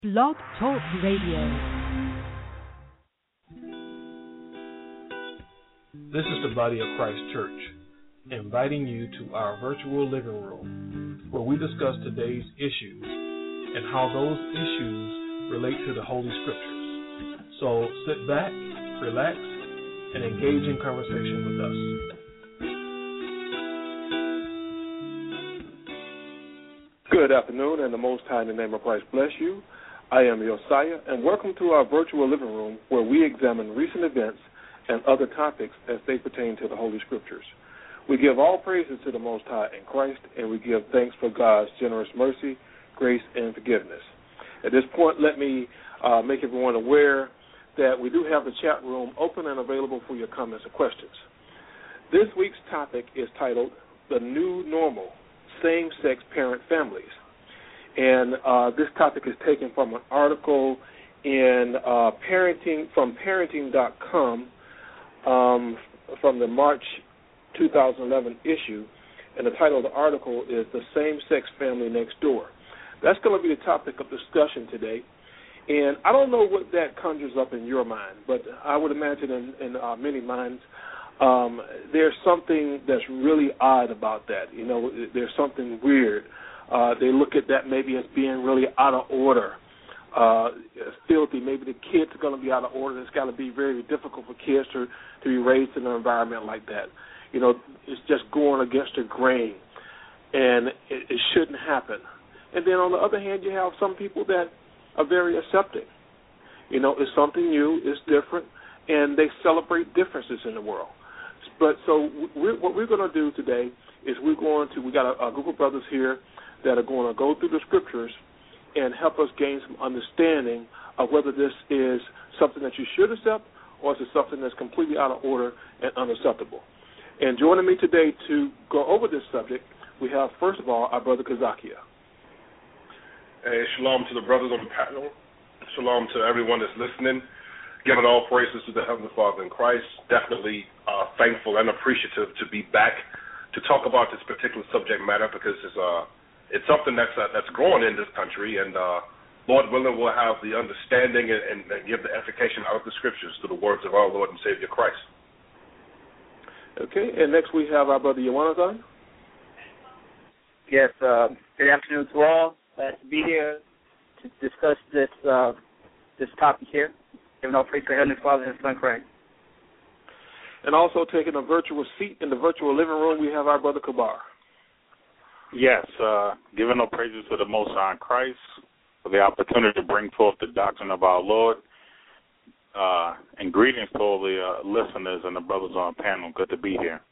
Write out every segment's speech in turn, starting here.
Blog Talk Radio. This is the Body of Christ Church, inviting you to our virtual living room, where we discuss today's issues and how those issues relate to the Holy Scriptures. So sit back, relax, and engage in conversation with us. Good afternoon, and the Most High in the name of Christ bless you. I am Josiah, and welcome to our virtual living room, where we examine recent events and other topics as they pertain to the Holy Scriptures. We give all praises to the Most High in Christ, and we give thanks for God's generous mercy, grace, and forgiveness. At this point, let me make everyone aware that we do have the chat room open and available for your comments or questions. This week's topic is titled, The New Normal, Same-Sex Parent Families. And this topic is taken from an article in from parenting.com from the March 2011 issue, and the title of the article is The Same-Sex Family Next Door. That's going to be the topic of discussion today, and I don't know what that conjures up in your mind, but I would imagine in many minds there's something that's really odd about that. You know, there's something weird. They look at that maybe as being really out of order, filthy. Maybe the kids are going to be out of order. It's got to be very difficult for kids to be raised in an environment like that. You know, it's just going against the grain, and it shouldn't happen. And then on the other hand, you have some people that are very accepting. You know, it's something new, it's different, and they celebrate differences in the world. But so what we're going to do today is we got a group of brothers here that are going to go through the Scriptures and help us gain some understanding of whether this is something that you should accept or is it something that's completely out of order and unacceptable. And joining me today to go over this subject, we have, first of all, our brother Kazakia. Hey, shalom to the brothers on the panel. Shalom to everyone that's listening. Giving all praises to the Heavenly Father in Christ. Definitely thankful and appreciative to be back to talk about this particular subject matter, because it's something that's growing in this country, and Lord willing, we'll have the understanding and give the edification out of the Scriptures through the words of our Lord and Savior Christ. Okay, and next we have our brother Yohanathan. Yes, good afternoon to all. Glad to be here to discuss this topic here. Giving all praise to Heavenly Father and His Son Christ. And also taking a virtual seat in the virtual living room, we have our brother Kabar. Yes, giving all praises to the Most High in Christ for the opportunity to bring forth the doctrine of our Lord. And greetings to all the listeners and the brothers on the panel. Good to be here.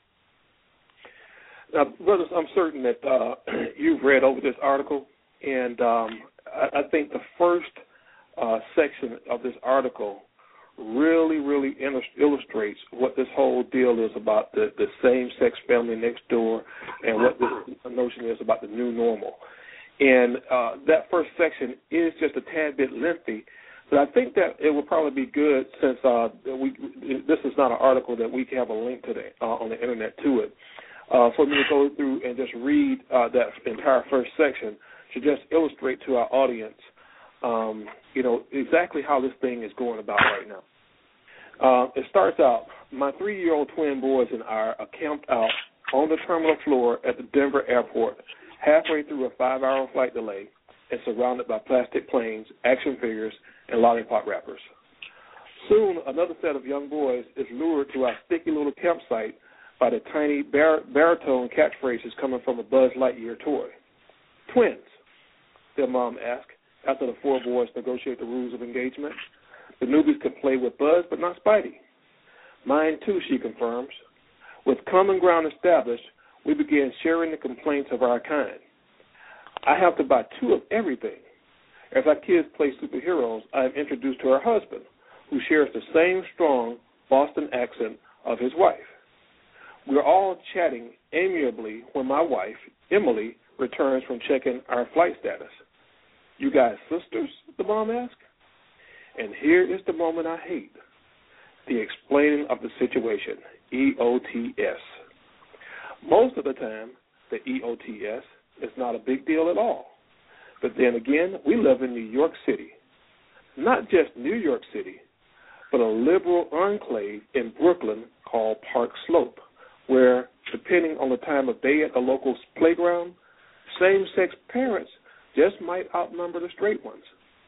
Now, brothers, I'm certain that you've read over this article, and I think the first section of this article really illustrates what this whole deal is about, the same-sex family next door, and what this notion is about the new normal. And that first section is just a tad bit lengthy, but I think that it would probably be good, since this is not an article that we can have a link to on the internet to it, for me to go through and just read that entire first section to just illustrate to our audience exactly how this thing is going about right now. It starts out, my 3-year-old twin boys and I are camped out on the terminal floor at the Denver airport, halfway through a 5-hour flight delay and surrounded by plastic planes, action figures, and lollipop wrappers. Soon, another set of young boys is lured to our sticky little campsite by the tiny baritone catchphrases coming from a Buzz Lightyear toy. Twins, their mom asked, after the 4 boys negotiate the rules of engagement. The newbies could play with Buzz, but not Spidey. Mine, too, she confirms. With common ground established, we began sharing the complaints of our kind. I have to buy 2 of everything. As our kids play superheroes, I am introduced to her husband, who shares the same strong Boston accent of his wife. We're all chatting amiably when my wife, Emily, returns from checking our flight status. You guys sisters? The mom asked. And here is the moment I hate, the explaining of the situation, EOTS. Most of the time, the EOTS is not a big deal at all. But then again, we live in New York City, not just New York City, but a liberal enclave in Brooklyn called Park Slope, where, depending on the time of day at the local playground, same-sex parents just might outnumber the straight ones.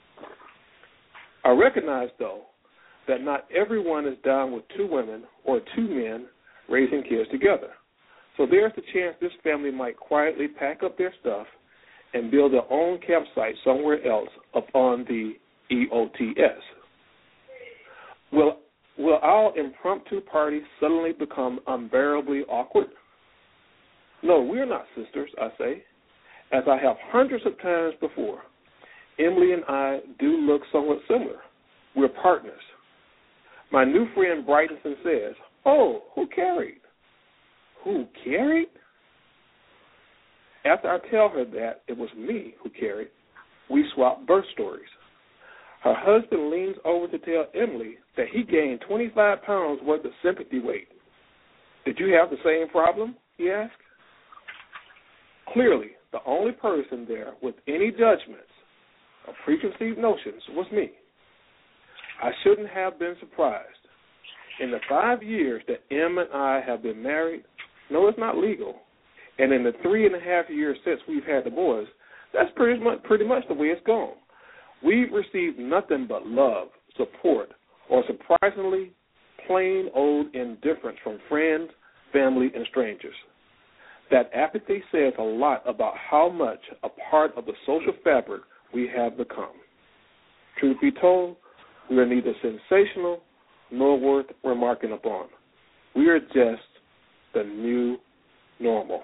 I recognize, though, that not everyone is down with two women or two men raising kids together. So there's the chance this family might quietly pack up their stuff and build their own campsite somewhere else up on the EOTS. Will our impromptu party suddenly become unbearably awkward? No, we're not sisters, I say. As I have hundreds of times before, Emily and I do look somewhat similar. We're partners. My new friend brightens and says, "Oh, who carried?" Who carried? After I tell her that it was me who carried, we swap birth stories. Her husband leans over to tell Emily that he gained 25 pounds worth of sympathy weight. Did you have the same problem? He asked. Clearly, the only person there with any judgments or preconceived notions was me. I shouldn't have been surprised. In the 5 years that Em and I have been married, no, it's not legal, and in the 3.5 years since we've had the boys, that's pretty much the way it's gone. We've received nothing but love, support, or surprisingly plain old indifference from friends, family, and strangers. That apathy says a lot about how much a part of the social fabric we have become. Truth be told, we are neither sensational nor worth remarking upon. We are just the new normal.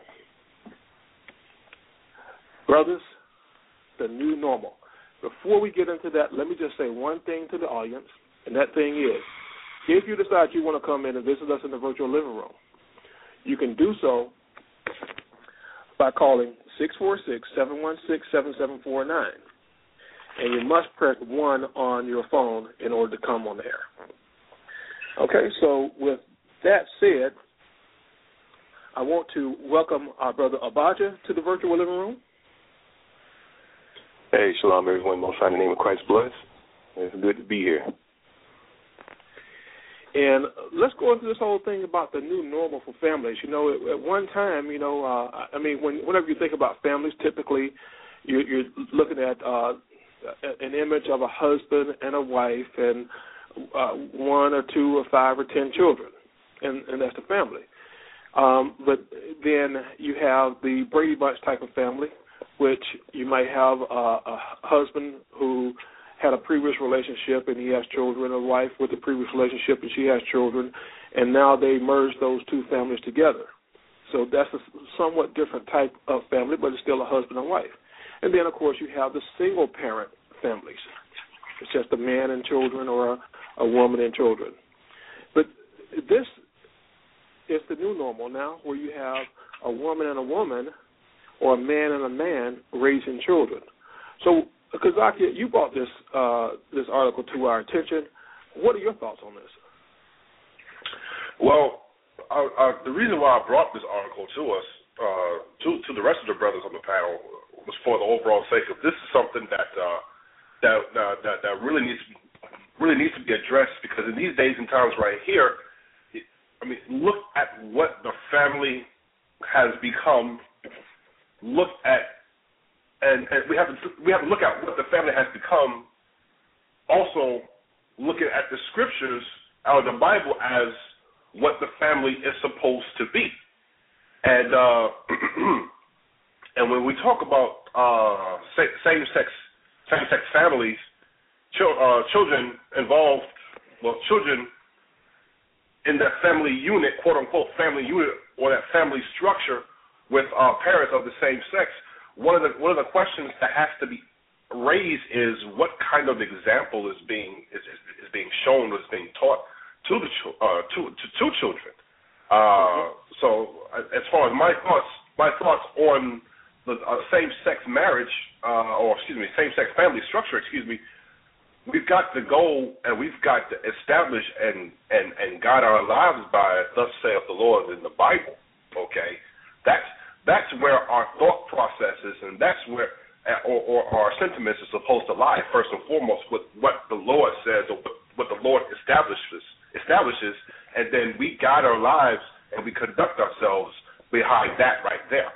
Brothers, the new normal. Before we get into that, let me just say one thing to the audience, and that thing is, if you decide you want to come in and visit us in the virtual living room, you can do so by calling 646-716-7749. And you must press 1 on your phone in order to come on the air. Okay, so with that said, I want to welcome our brother Abaja to the virtual living room. Hey, shalom, everyone. Most high in the name of Christ bless. It's good to be here. And let's go into this whole thing about the new normal for families. You know, at one time, you know, whenever you think about families, typically you're looking at an image of a husband and a wife and 1 or 2 or 5 or 10 children, and that's the family. But then you have the Brady Bunch type of family, which you might have a husband who had a previous relationship and he has children, a wife with a previous relationship and she has children, and now they merge those two families together. So that's a somewhat different type of family, but it's still a husband and wife. And then, of course, you have the single-parent families. It's just a man and children or a woman and children. But this is the new normal now, where you have a woman and a woman or a man and a man raising children. So, Kazaki, you brought this article to our attention. What are your thoughts on this? Well, the reason why I brought this article to us, to the rest of the brothers on the panel, was for the overall sake of this is something that really needs to be addressed, because in these days and times right here, I mean, look at what the family has become. Look at and we have to look at what the family has become. Also, looking at the scriptures out of the Bible as what the family is supposed to be, and and when we talk about same-sex families, children involved, children in that family unit, quote-unquote family unit, or that family structure with parents of the same sex, one of the questions that has to be raised is what kind of example is being shown, or is being taught to children. So as far as my thoughts on the same-sex marriage, same-sex family structure, we've got to go and we've got to establish and guide our lives by, thus saith the Lord in the Bible. Okay, that's where our thought processes and that's where or our sentiments are supposed to lie, first and foremost, with what the Lord says or what the Lord establishes, and then we guide our lives and we conduct ourselves behind that right there.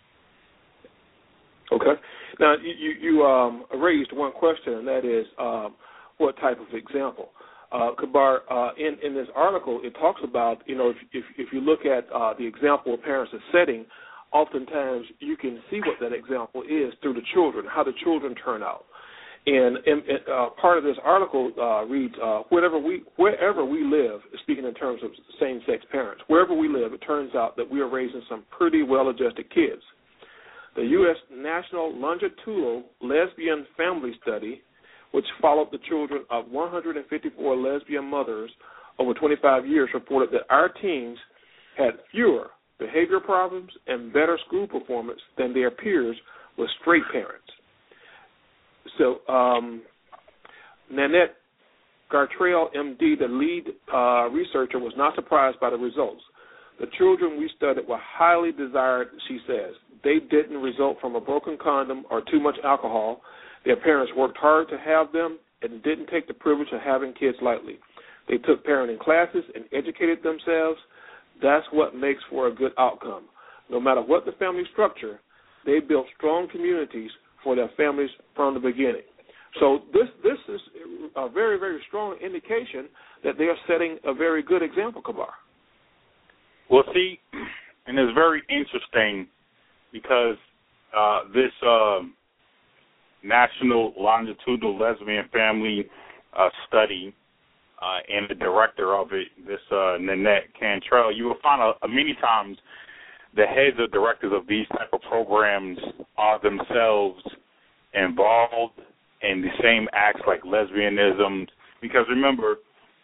Okay. Now, you raised one question, and that is what type of example? Kabar, in this article, it talks about, if you look at the example parents are setting, oftentimes you can see what that example is through the children, how the children turn out. And part of this article reads, wherever we live, speaking in terms of same-sex parents, wherever we live, it turns out that we are raising some pretty well-adjusted kids. The U.S. National Longitudinal Lesbian Family Study, which followed the children of 154 lesbian mothers over 25 years, reported that our teens had fewer behavior problems and better school performance than their peers with straight parents. So Nanette Gartrell, MD, the lead researcher, was not surprised by the results. The children we studied were highly desired, she says. They didn't result from a broken condom or too much alcohol. Their parents worked hard to have them and didn't take the privilege of having kids lightly. They took parenting classes and educated themselves. That's what makes for a good outcome. No matter what the family structure, they built strong communities for their families from the beginning. So this is a very, very strong indication that they are setting a very good example, Kabar. Well, see, and it's very interesting because this National Longitudinal Lesbian Family Study and the director of it, this Nanette Cantrell, you will find many times the heads or directors of these type of programs are themselves involved in the same acts like lesbianism. Because remember,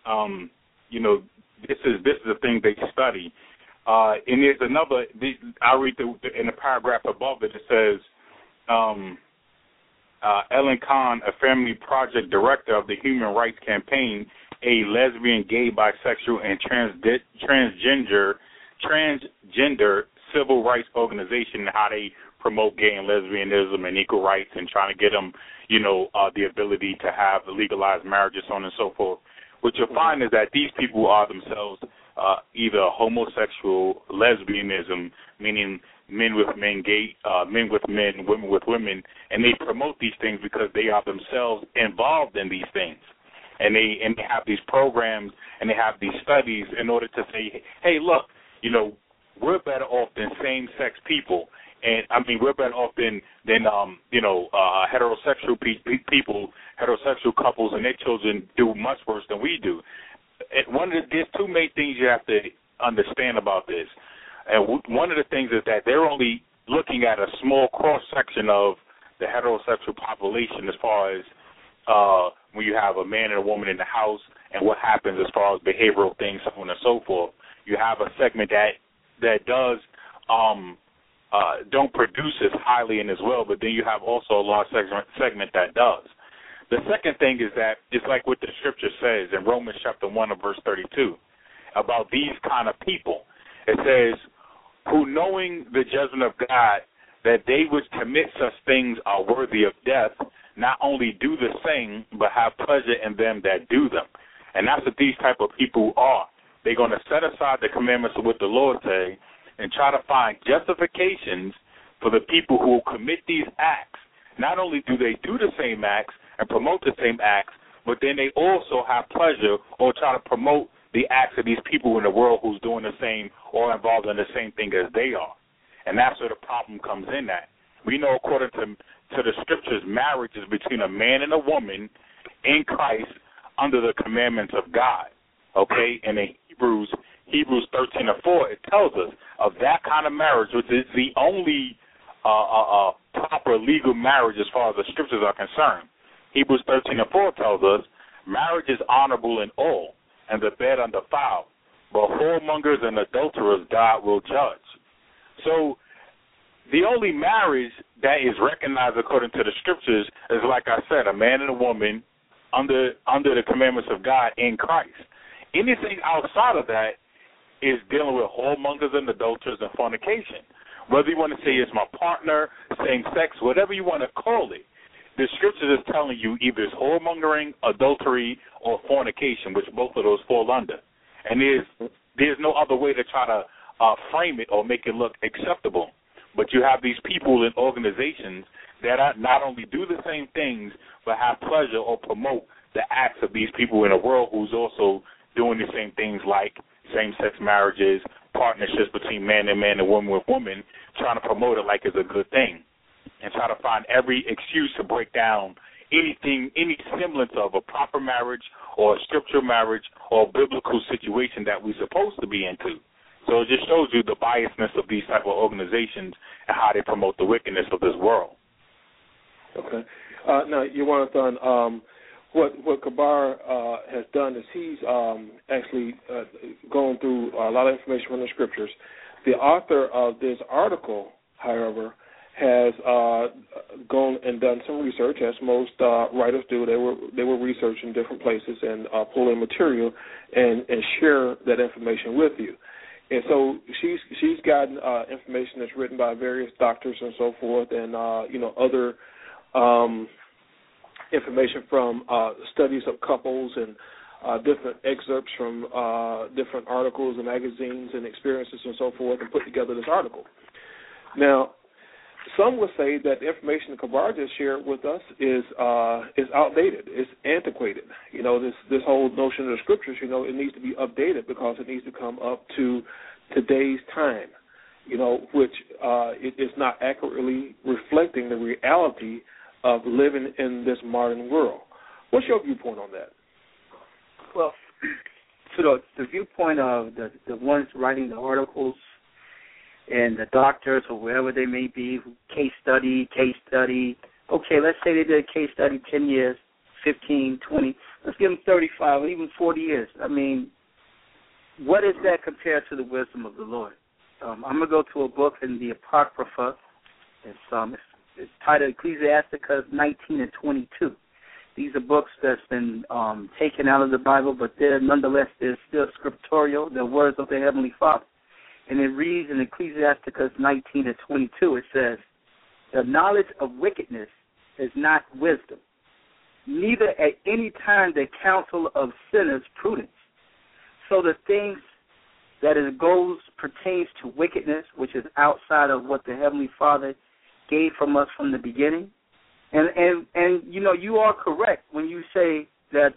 this is the thing they study. And there's another. I read in the paragraph above it. It says, Ellen Kahn, a family project director of the Human Rights Campaign, a lesbian, gay, bisexual, and transgender civil rights organization, and how they promote gay and lesbianism and equal rights and trying to get them, the ability to have legalized marriages, so on and so forth. What you'll find is that these people are themselves either homosexual, lesbianism, meaning men with men, gay, men with men, women with women, and they promote these things because they are themselves involved in these things. And they have these programs and they have these studies in order to say, hey, look, we're better off than same-sex people. And, I mean, we're better off than heterosexual people, heterosexual couples, and their children do much worse than we do. And there's two main things you have to understand about this. And one of the things is that they're only looking at a small cross-section of the heterosexual population as far as when you have a man and a woman in the house and what happens as far as behavioral things, so on and so forth. You have a segment that does don't produce as highly in as well, but then you have also a large segment that does. The second thing is that it's like what the scripture says in Romans chapter 1 and verse 32 about these kind of people. It says, who knowing the judgment of God, that they which commit such things are worthy of death, not only do the same, but have pleasure in them that do them. And that's what these type of people are. They're going to set aside the commandments of what the Lord say and try to find justifications for the people who will commit these acts. Not only do they do the same acts and promote the same acts, but then they also have pleasure or try to promote the acts of these people in the world who's doing the same or involved in the same thing as they are. And that's where the problem comes in at. We know according to the scriptures, marriage is between a man and a woman in Christ under the commandments of God. Okay? And in Hebrews 13:4, it tells us of that kind of marriage, which is the only proper legal marriage as far as the scriptures are concerned. Hebrews 13:4 tells us marriage is honorable in all, and the bed undefiled, but whoremongers and adulterers God will judge. So the only marriage that is recognized according to the scriptures is, like I said, a man and a woman under the commandments of God in Christ. Anything outside of that is dealing with whoremongers and adulterers and fornication. Whether you want to say it's my partner, same sex, whatever you want to call it, the scriptures is telling you either it's whoremongering, adultery, or fornication, which both of those fall under. And there's no other way to try to frame it or make it look acceptable. But you have these people in organizations that not only do the same things, but have pleasure or promote the acts of these people in a world who's also doing the same things like same-sex marriages, partnerships between man and man and woman with woman, trying to promote it like it's a good thing, and try to find every excuse to break down anything, any semblance of a proper marriage or a scriptural marriage or a biblical situation that we're supposed to be into. So it just shows you the biasness of these type of organizations and how they promote the wickedness of this world. Okay. Now, Yawanathan, what Kabar has done is he's actually gone through a lot of information from the scriptures. The author of this article, however, has gone and done some research, as most writers do. They were researching different places and pull in material and share that information with you. And so she's gotten information that's written by various doctors and so forth, and other information from studies of couples and different excerpts from different articles and magazines and experiences and so forth, and put together this article. Now, some would say that the information that Kabar just shared with us is outdated. It's antiquated. This whole notion of the scriptures, it needs to be updated because it needs to come up to today's time, which it is not accurately reflecting the reality of living in this modern world. What's your viewpoint on that? Well, so the viewpoint of the ones writing the articles and the doctors or wherever they may be, case study. Okay, let's say they did a case study 10 years, 15, 20. Let's give them 35 or even 40 years. I mean, what is that compared to the wisdom of the Lord? I'm going to go to a book in the Apocrypha. It's titled Ecclesiasticus 19 and 22. These are books that's been taken out of the Bible, but nonetheless, they're still scriptorial. They're words of the Heavenly Father. And it reads in Ecclesiasticus 19 and 22, it says, the knowledge of wickedness is not wisdom, neither at any time the counsel of sinners prudence. So the things that it goes pertains to wickedness, which is outside of what the Heavenly Father gave from us from the beginning. And you are correct when you say that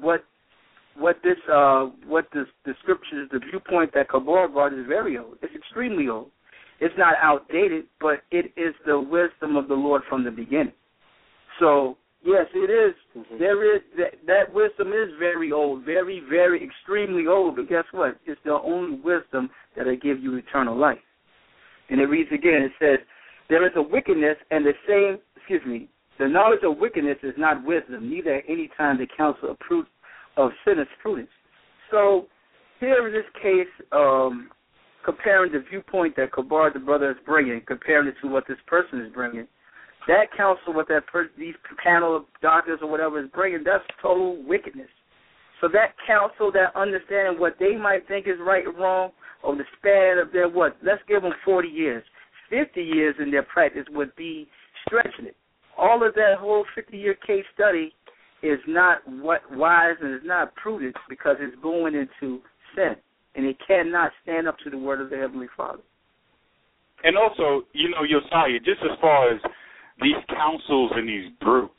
the scriptures, the viewpoint that Kabar brought is very old. It's extremely old. It's not outdated, but it is the wisdom of the Lord from the beginning. So, yes, it is. Mm-hmm. There is that wisdom is very old, very, very extremely old. But guess what? It's the only wisdom that will give you eternal life. And it reads again. It says, there is a wickedness and the knowledge of wickedness is not wisdom, neither at any time the counsel of sinners prudence. So here in this case, comparing the viewpoint that Kabar, the brother, is bringing, comparing it to what this person is bringing, that counsel, what these panel of doctors or whatever is bringing, that's total wickedness. So that counsel, that understanding what they might think is right or wrong, or the span of their let's give them 40 years. 50 years in their practice would be stretching it. All of that whole 50-year case study is not wise and is not prudent because it's going into sin, and it cannot stand up to the word of the Heavenly Father. And also, Josiah, just as far as these councils and these groups,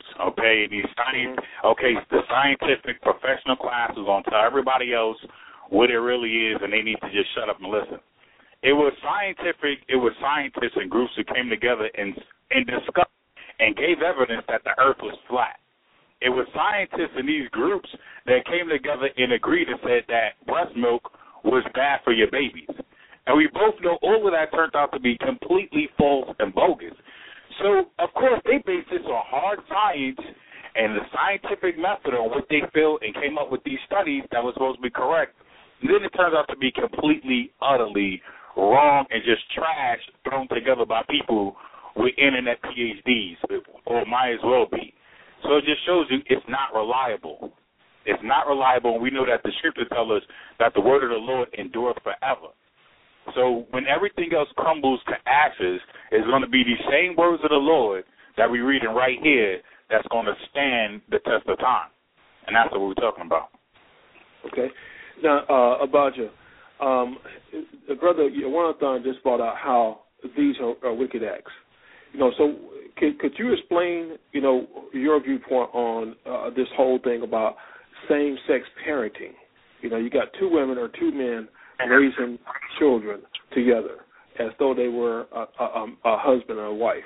the scientific professional classes on tell everybody else what it really is, and they need to just shut up and listen. It was scientists and groups who came together and discussed and gave evidence that the earth was flat. It was scientists in these groups that came together and agreed and said that breast milk was bad for your babies. And we both know all of that turned out to be completely false and bogus. So, of course, they based this on hard science and the scientific method on what they feel and came up with these studies that was supposed to be correct. And then it turns out to be completely, utterly wrong and just trash thrown together by people with internet PhDs, or might as well be. So it just shows you it's not reliable. It's not reliable, and we know that the scripture tells us that the word of the Lord endureth forever. So when everything else crumbles to ashes, it's going to be these same words of the Lord that we're reading right here that's going to stand the test of time. And that's what we're talking about. Okay. Now, Abadja, the brother Yawanathan just brought out how these are wicked acts. So could you explain, your viewpoint on this whole thing about same-sex parenting? You got two women or two men raising children together as though they were a husband and a wife.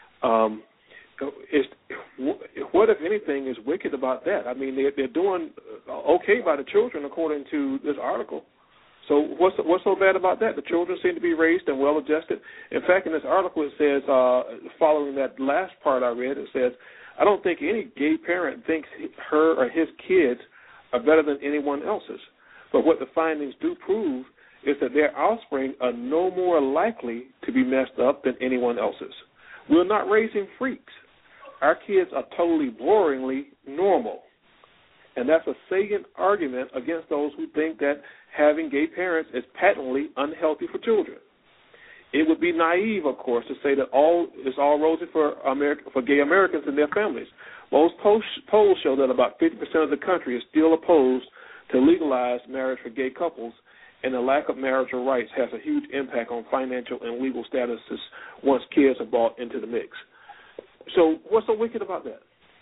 What, if anything, is wicked about that? I mean, they're doing okay by the children according to this article. So what's so bad about that? The children seem to be raised and well-adjusted. In fact, in this article it says, following that last part I read, it says, I don't think any gay parent thinks her or his kids are better than anyone else's. But what the findings do prove is that their offspring are no more likely to be messed up than anyone else's. We're not raising freaks. Our kids are totally boringly normal. And that's a salient argument against those who think that having gay parents is patently unhealthy for children. It would be naive, of course, to say that it's all rosy for gay Americans and their families. Most polls show that about 50% of the country is still opposed to legalized marriage for gay couples, and the lack of marital rights has a huge impact on financial and legal statuses once kids are brought into the mix. So what's so wicked about that?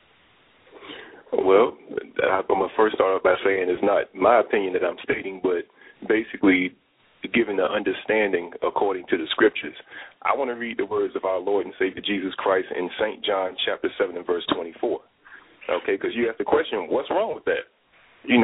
Well, I'm going to first start off by saying it's not my opinion that I'm stating, but basically given the understanding according to the scriptures. I want to read the words of our Lord and Savior Jesus Christ in St. John chapter 7 and verse 24. Okay, because you asked the question, what's wrong with that? You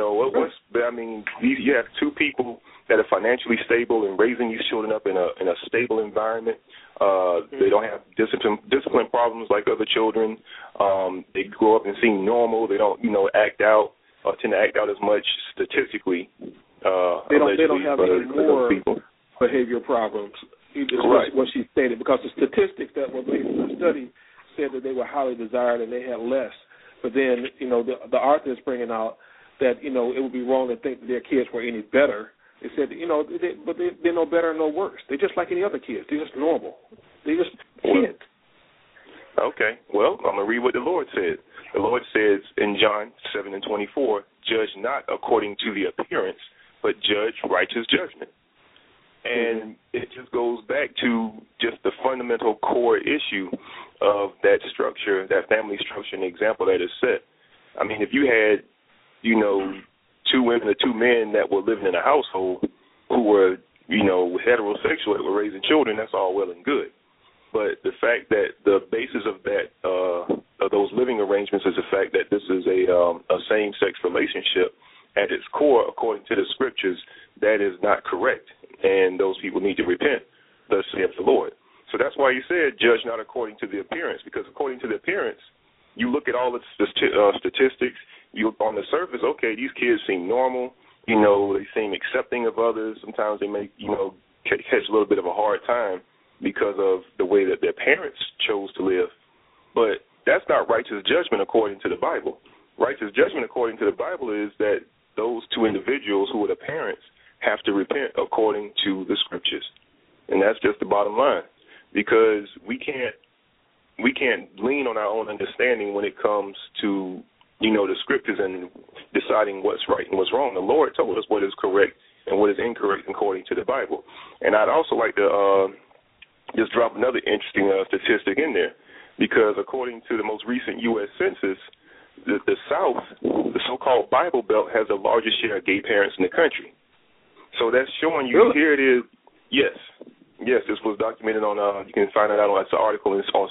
have two people that are financially stable and raising these children up in a stable environment. They don't have discipline problems like other children. They grow up and seem normal. They don't, tend to act out as much statistically. They don't have any more behavioral problems. Right. What she stated, because the statistics that were based on the study said that they were highly desired and they had less. But then, the author is bringing out that, it would be wrong to think that their kids were any better. They said, but they're no better, no worse. They're just like any other kids. They're just normal. They're just kids. Okay. Well, I'm going to read what the Lord said. The Lord says in John 7 and 24, judge not according to the appearance, but judge righteous judgment. And it just goes back to just the fundamental core issue of that structure, that family structure and the example that is set. I mean, if you had, two women or two men that were living in a household who were, heterosexual, that were raising children, that's all well and good. But the fact that the basis of that, of those living arrangements is the fact that this is a same-sex relationship at its core, according to the scriptures, that is not correct. And those people need to repent, thus saith the Lord. So that's why he said, judge not according to the appearance, because according to the appearance, you look at all the statistics, on the surface, okay, these kids seem normal, they seem accepting of others. Sometimes they may, catch a little bit of a hard time because of the way that their parents chose to live. But that's not righteous judgment according to the Bible. Righteous judgment according to the Bible is that those two individuals who are the parents have to repent according to the scriptures. And that's just the bottom line, because we can't lean on our own understanding when it comes to, the scriptures and deciding what's right and what's wrong. The Lord told us what is correct and what is incorrect according to the Bible. And I'd also like to just drop another interesting statistic in there, because according to the most recent U.S. Census, the South, the so-called Bible Belt, has the largest share of gay parents in the country. So that's showing you, really? Here it is. Yes, this was documented on, you can find it out on, it's an article on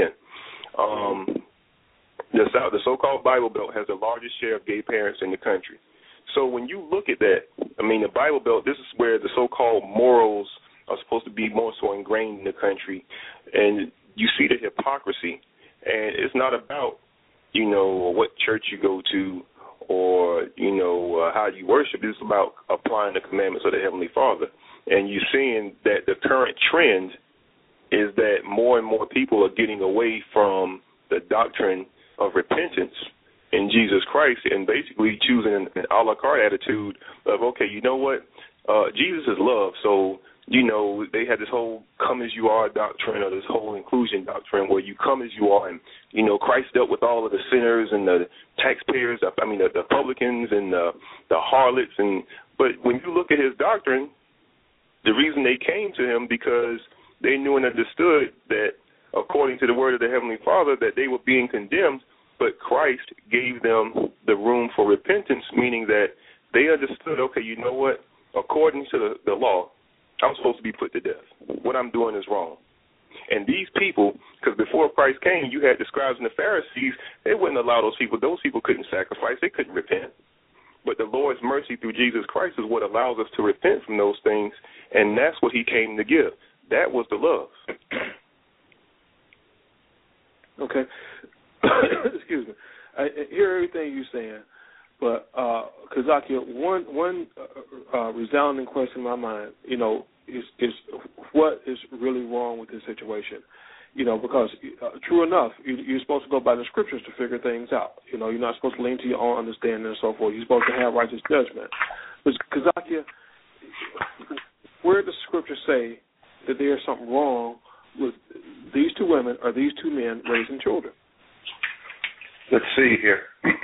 CNN. The so-called Bible Belt has the largest share of gay parents in the country. So when you look at that, the Bible Belt, this is where the so-called morals are supposed to be more so ingrained in the country. And you see the hypocrisy. And it's not about, what church you go to or, how you worship. It's about applying the commandments of the Heavenly Father. And you're seeing that the current trend is that more and more people are getting away from the doctrine of repentance in Jesus Christ and basically choosing an a la carte attitude of, okay, you know what? Jesus is love, so they had this whole come as you are doctrine, or this whole inclusion doctrine where you come as you are. And, Christ dealt with all of the sinners and the taxpayers, the publicans and the harlots. But when you look at his doctrine, the reason they came to him because they knew and understood that, according to the word of the Heavenly Father, that they were being condemned, but Christ gave them the room for repentance, meaning that they understood, okay, you know what? According to the law, I'm supposed to be put to death. What I'm doing is wrong. And these people, because before Christ came, you had the scribes and the Pharisees, they wouldn't allow those people. Those people couldn't sacrifice. They couldn't repent. But the Lord's mercy through Jesus Christ is what allows us to repent from those things, and that's what he came to give. That was the love. Okay. Excuse me. I hear everything you're saying, but Kazakia, one resounding question in my mind, is what is really wrong with this situation? Because true enough, you're supposed to go by the scriptures to figure things out. You're not supposed to lean to your own understanding and so forth. You're supposed to have righteous judgment. But Kazakia, where does scripture say that there's something wrong with these two women or these two men raising children? Let's see here.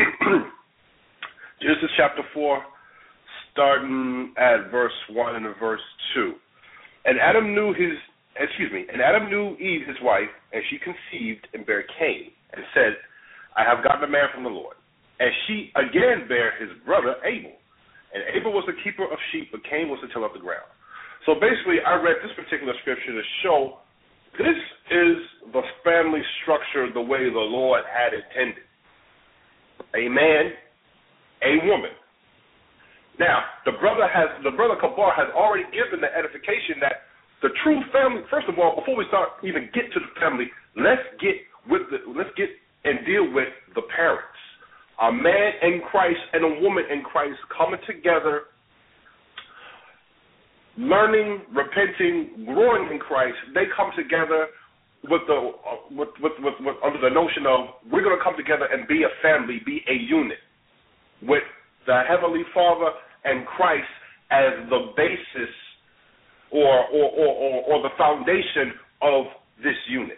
Genesis chapter 4, starting at verse 1 and verse 2. And Adam knew Eve, his wife, and she conceived and bare Cain, and said, I have gotten a man from the Lord. And she again bare his brother Abel. And Abel was the keeper of sheep, but Cain was the tiller of the ground. So basically, I read this particular scripture to show this is the family structure the way the Lord had intended. A man, a woman. Now, the brother Kabar has already given the edification that the true family. First of all, before we start even get to the family, let's get and deal with the parents. A man in Christ and a woman in Christ coming together, learning, repenting, growing in Christ. They come together with under the notion of we're going to come together and be a family, be a unit, with the Heavenly Father and Christ as the basis or the foundation of this unit.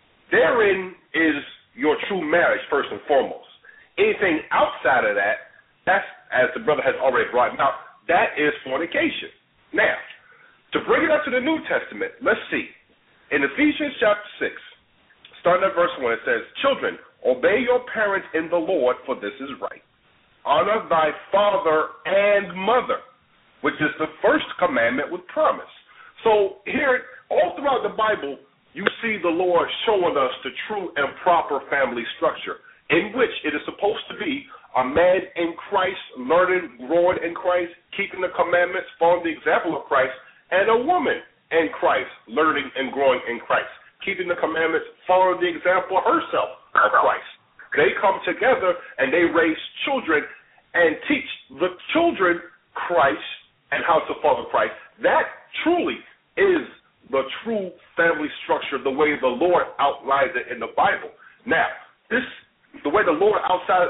Therein is your true marriage, first and foremost. Anything outside of that, that's, as the brother has already brought out, that is fornication. Now, to bring it up to the New Testament, let's see. In Ephesians chapter 6, starting at verse 1, it says, Children, obey your parents in the Lord, for this is right. Honor thy father and mother, which is the first commandment with promise. So here, all throughout the Bible, you see the Lord showing us the true and proper family structure, in which it is supposed to be a man in Christ, learning, growing in Christ, keeping the commandments, following the example of Christ, and a woman in Christ, learning and growing in Christ, keeping the commandments, following the example herself of Christ. They come together and they raise children and teach the children Christ and how to follow Christ. That truly is the true family structure, the way the Lord outlines it in the Bible. Now, the way the Lord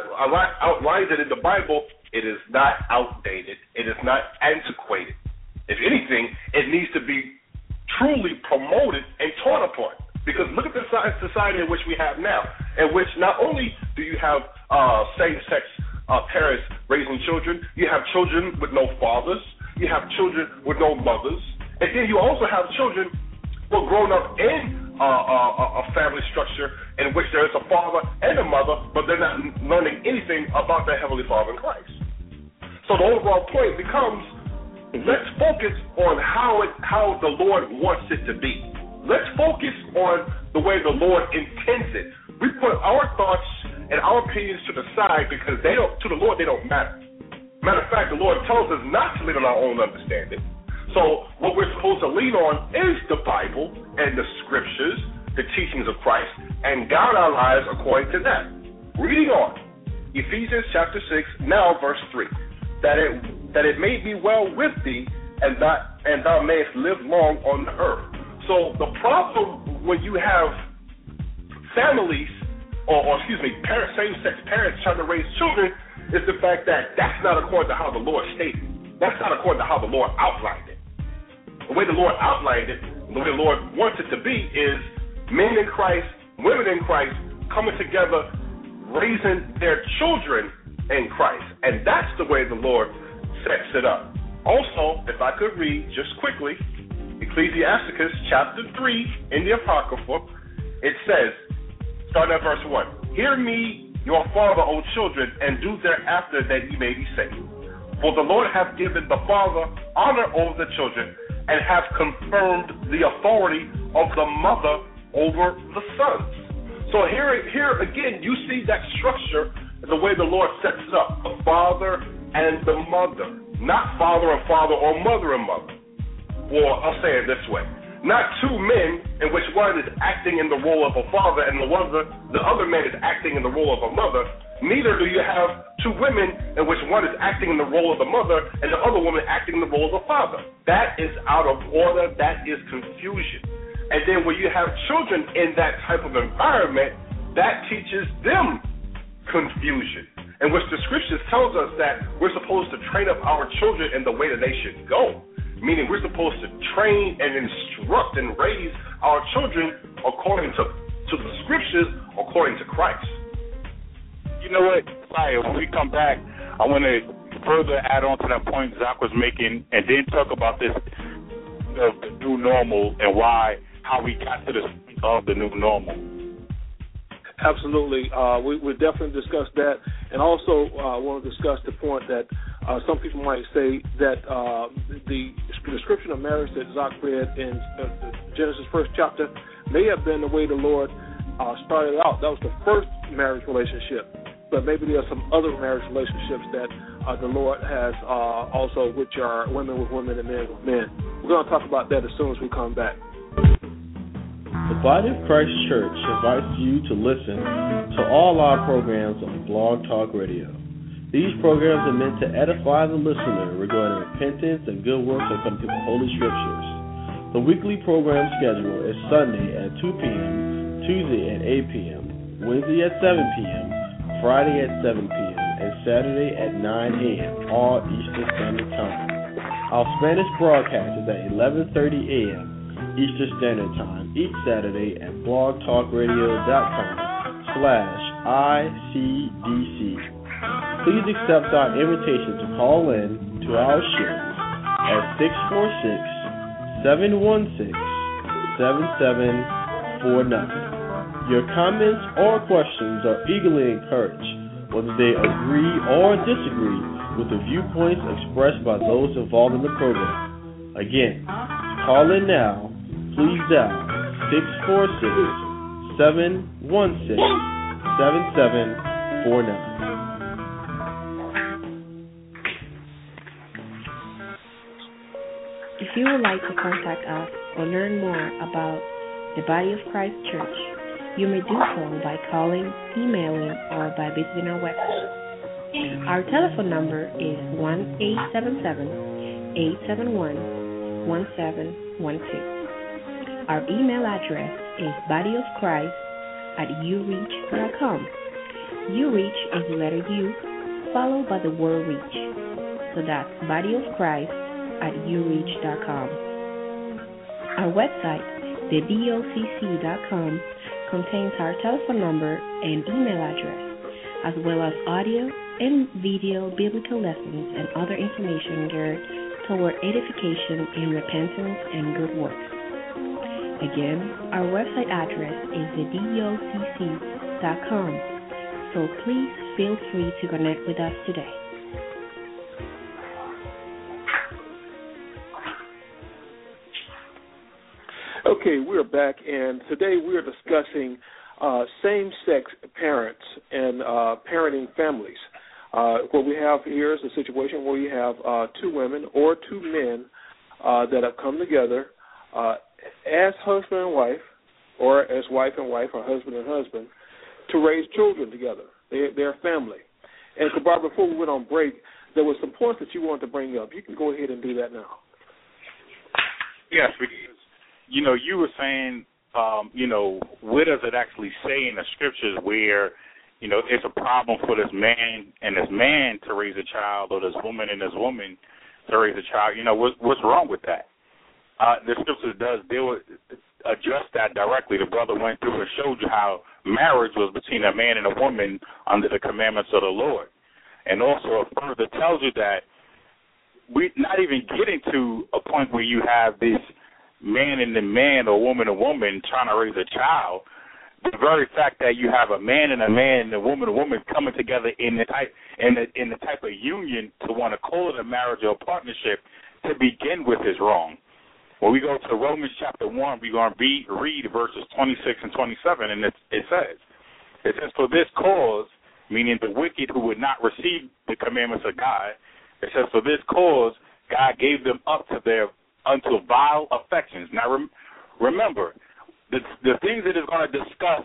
outlines it in the Bible, it is not outdated. It is not antiquated. If anything, it needs to be truly promoted and taught upon. Because look at the society in which we have now, in which not only do you have same-sex parents raising children, you have children with no fathers, you have children with no mothers, and then you also have children who are grown up in a family structure in which there is a father and a mother, but they're not learning anything about their Heavenly Father in Christ. So the overall point becomes, let's focus on how the Lord wants it to be. Let's focus on the way the Lord intends it. We put our thoughts and our opinions to the side because to the Lord they don't matter. Matter of fact, the Lord tells us not to lean on our own understanding. So what we're supposed to lean on is the Bible and the Scriptures, the teachings of Christ, and guide our lives according to that. Reading on, Ephesians chapter 6, now verse 3, that it may be well with thee, and thou mayest live long on the earth. So the problem when you have families, same-sex parents trying to raise children, is the fact that that's not according to how the Lord stated. That's not according to how the Lord outlined it. the way the Lord outlined it, the way the Lord wants it to be is men in Christ, women in Christ, coming together, raising their children in Christ. And that's the way the Lord sets it up. Also, if I could read just quickly, Ecclesiasticus chapter 3 in the Apocrypha, it says, starting at verse 1, "Hear me, your father, O children, and do thereafter that ye may be saved. For the Lord hath given the father honor over the children, and hath confirmed the authority of the mother over the sons." So here again, you see that structure, the way the Lord sets it up, the father and the mother, not father and father or mother and mother. Or I'll say it this way, not two men in which one is acting in the role of a father and the other man is acting in the role of a mother. Neither do you have two women in which one is acting in the role of the mother and the other woman acting in the role of the father. That is out of order. That is confusion. And then when you have children in that type of environment, that teaches them confusion, in which the scriptures tells us that we're supposed to train up our children in the way that they should go, meaning we're supposed to train and instruct and raise our children according to the scriptures, according to Christ. You know what, Fire, when we come back, I want to further add on to that point Zach was making and then talk about this of the new normal and how we got to this point of the new normal. Absolutely. We definitely discussed that. And also want to discuss the point that some people might say that the description of marriage that Zach read in Genesis 1st chapter may have been the way the Lord started out. That was the first marriage relationship. But maybe there are some other marriage relationships that the Lord has also, which are women with women and men with men. We're going to talk about that as soon as we come back. The Body of Christ Church invites you to listen to all our programs on Blog Talk Radio. These programs are meant to edify the listener regarding repentance and good works according to the Holy Scriptures. The weekly program schedule is Sunday at 2 p.m., Tuesday at 8 p.m., Wednesday at 7 p.m., Friday at 7 p.m., and Saturday at 9 a.m., all Eastern Standard Time. Our Spanish broadcast is at 11:30 a.m. Eastern Standard Time each Saturday at blogtalkradio.com/ICDC. Please accept our invitation to call in to our shows at 646-716-7749. Your comments or questions are eagerly encouraged, whether they agree or disagree with the viewpoints expressed by those involved in the program. Again, call in now. Please dial 646-716-7749. If you would like to contact us or learn more about the Body of Christ Church, you may do so by calling, emailing, or by visiting our website. Our telephone number is 1-877-871-1712. Our email address is bodyofchrist@ureach.com. Ureach is the letter U followed by the word reach. So that's bodyofchrist@ureach.com. Our website, thebocc.com, contains our telephone number and email address, as well as audio and video biblical lessons and other information geared toward edification in repentance and good works. Again, our website address is thebocc.com, so please feel free to connect with us today. Okay, we're back, and today we're discussing same-sex parents and parenting families. What we have here is a situation where you have two women or two men that have come together as husband and wife, or as wife and wife, or husband and husband, to raise children together. They're family. And so, Barbara, before we went on break, there were some points that you wanted to bring up. You can go ahead and do that now. Yes, because, you were saying, where does it actually say in the scriptures where, it's a problem for this man and this man to raise a child, or this woman and this woman to raise a child? What's wrong with that? the scriptures does address that directly. The brother went through and showed you how marriage was between a man and a woman under the commandments of the Lord. And also it further tells you that we're not even getting to a point where you have this man and a man or woman trying to raise a child. The very fact that you have a man and a woman coming together in the type of union to want to call it a marriage or a partnership to begin with is wrong. When we go to Romans chapter 1, we're going to read verses 26 and 27, and it says, for this cause, meaning the wicked who would not receive the commandments of God, it says, for this cause, God gave them up unto vile affections. Now, remember, the things that it's going to discuss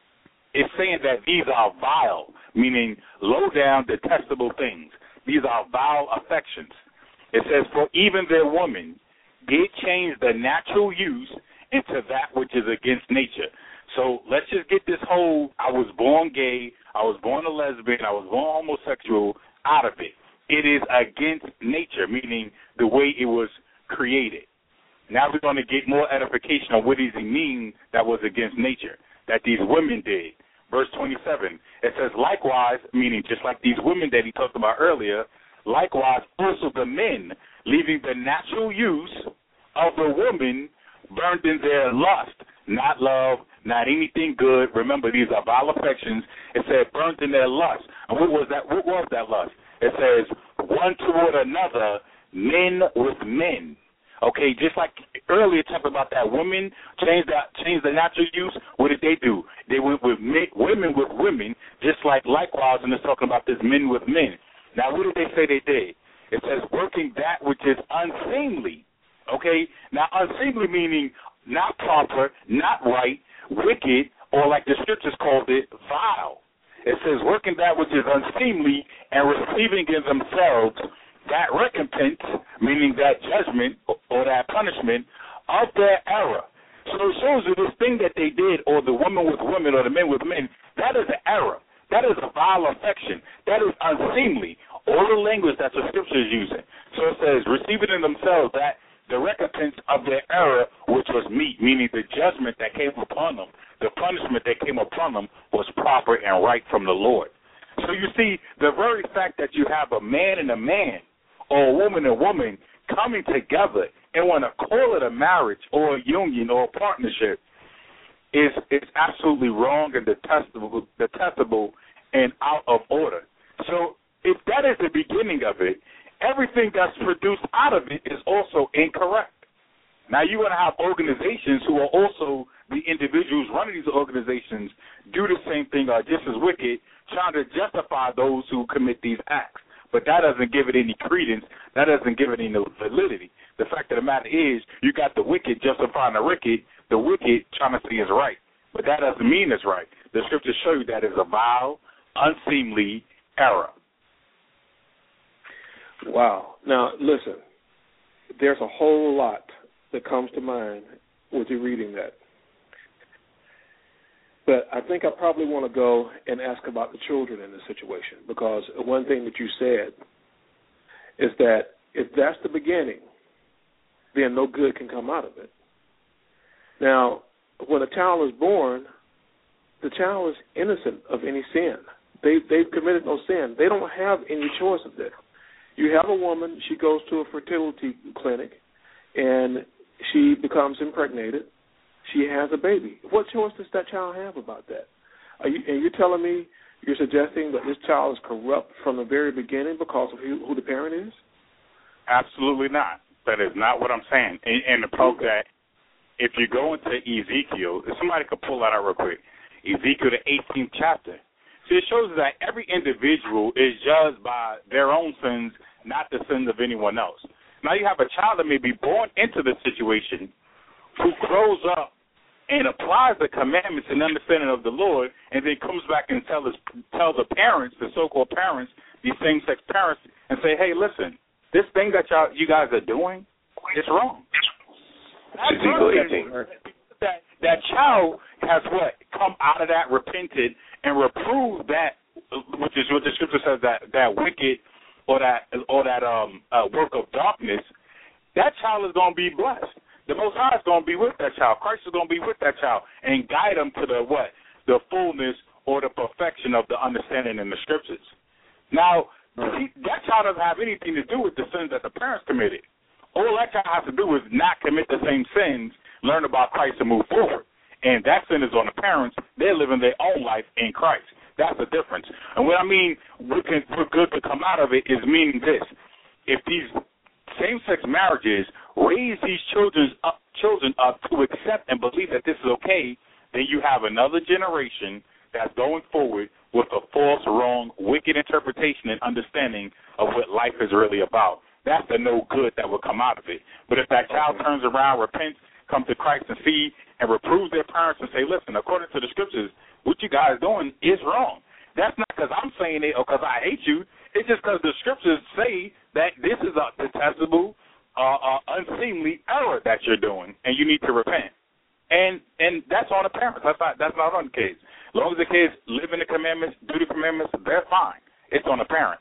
is saying that these are vile, meaning low down, detestable things. These are vile affections. It says, for even their women did change the natural use into that which is against nature. So let's just get this whole I was born gay, I was born a lesbian, I was born homosexual out of it. It is against nature, meaning the way it was created. Now we're going to get more edification on what does it mean that was against nature, that these women did. Verse 27, it says, likewise, meaning just like these women that he talked about earlier, likewise also the men, leaving the natural use of the woman, burned in their lust, not love, not anything good. Remember, these are vile affections. It said burned in their lust. And what was that? What was that lust? It says one toward another, men with men. Okay, just like earlier talking about that women changed the natural use. What did they do? They went with women with women, just like likewise, and it's talking about this men with men. Now, what did they say they did? It says working that which is unseemly. Okay, now unseemly meaning not proper, not right, wicked, or like the scriptures called it, vile. It says working that which is unseemly and receiving in themselves that recompense, meaning that judgment or that punishment of their error. So it shows you this thing that they did, or the woman with women or the men with men, that is an error. That is a vile affection. That is unseemly. All the language that the scripture is using. So it says, receiving in themselves that the recompense of their error, which was meet, meaning the judgment that came upon them, the punishment that came upon them was proper and right from the Lord. So you see, the very fact that you have a man and a man, or a woman and a woman coming together and want to call it a marriage or a union or a partnership is absolutely wrong and detestable and out of order. So if that is the beginning of it, everything that's produced out of it is also incorrect. Now you're going to have organizations who are also the individuals running these organizations do the same thing, are just as wicked, trying to justify those who commit these acts. But that doesn't give it any credence. That doesn't give it any validity. The fact of the matter is you got the wicked justifying the wicked trying to say it's right. But that doesn't mean it's right. The scriptures show you that it's a vile, unseemly error. Wow. Now, listen, there's a whole lot that comes to mind with you reading that. But I think I probably want to go and ask about the children in this situation, because one thing that you said is that if that's the beginning, then no good can come out of it. Now, when a child is born, the child is innocent of any sin. They've committed no sin. They don't have any choice of that. You have a woman, she goes to a fertility clinic, and she becomes impregnated. She has a baby. What choice does that child have about that? And you're telling me, you're suggesting that this child is corrupt from the very beginning because of who the parent is? Absolutely not. That is not what I'm saying. And to prove that, if you go into Ezekiel, if somebody could pull that out real quick, Ezekiel, the 18th chapter. See, it shows that every individual is judged by their own sins, not the sins of anyone else. Now you have a child that may be born into the situation who grows up and applies the commandments and understanding of the Lord, and then comes back and tell the parents, the so-called parents, these same-sex parents, and say, hey, listen, this thing that you guys are doing, it's wrong. That child has come out of that, repented, and reproved that, which is what the scripture says, that wicked or that work of darkness. That child is going to be blessed. the Most High is going to be with that child. Christ is going to be with that child and guide them to the what? The fullness or the perfection of the understanding in the Scriptures. Now, that child doesn't have anything to do with the sins that the parents committed. All that child has to do is not commit the same sins, learn about Christ, and move forward. And that sin is on the parents. They're living their own life in Christ. That's the difference. And what I mean, what good to come out of it is meaning this. If these same-sex marriages raise these children up to accept and believe that this is okay, then you have another generation that's going forward with a false, wrong, wicked interpretation and understanding of what life is really about. That's the no good that will come out of it. But if that child turns around, repents, comes to Christ and see and reproves their parents and say, listen, according to the Scriptures, what you guys doing is wrong. That's not because I'm saying it or because I hate you. It's just because the Scriptures say that this is a detestable, unseemly error that you're doing, and you need to repent. And that's on the parents. That's not on the kids. As long as the kids live in the commandments, do the commandments, they're fine. It's on the parents.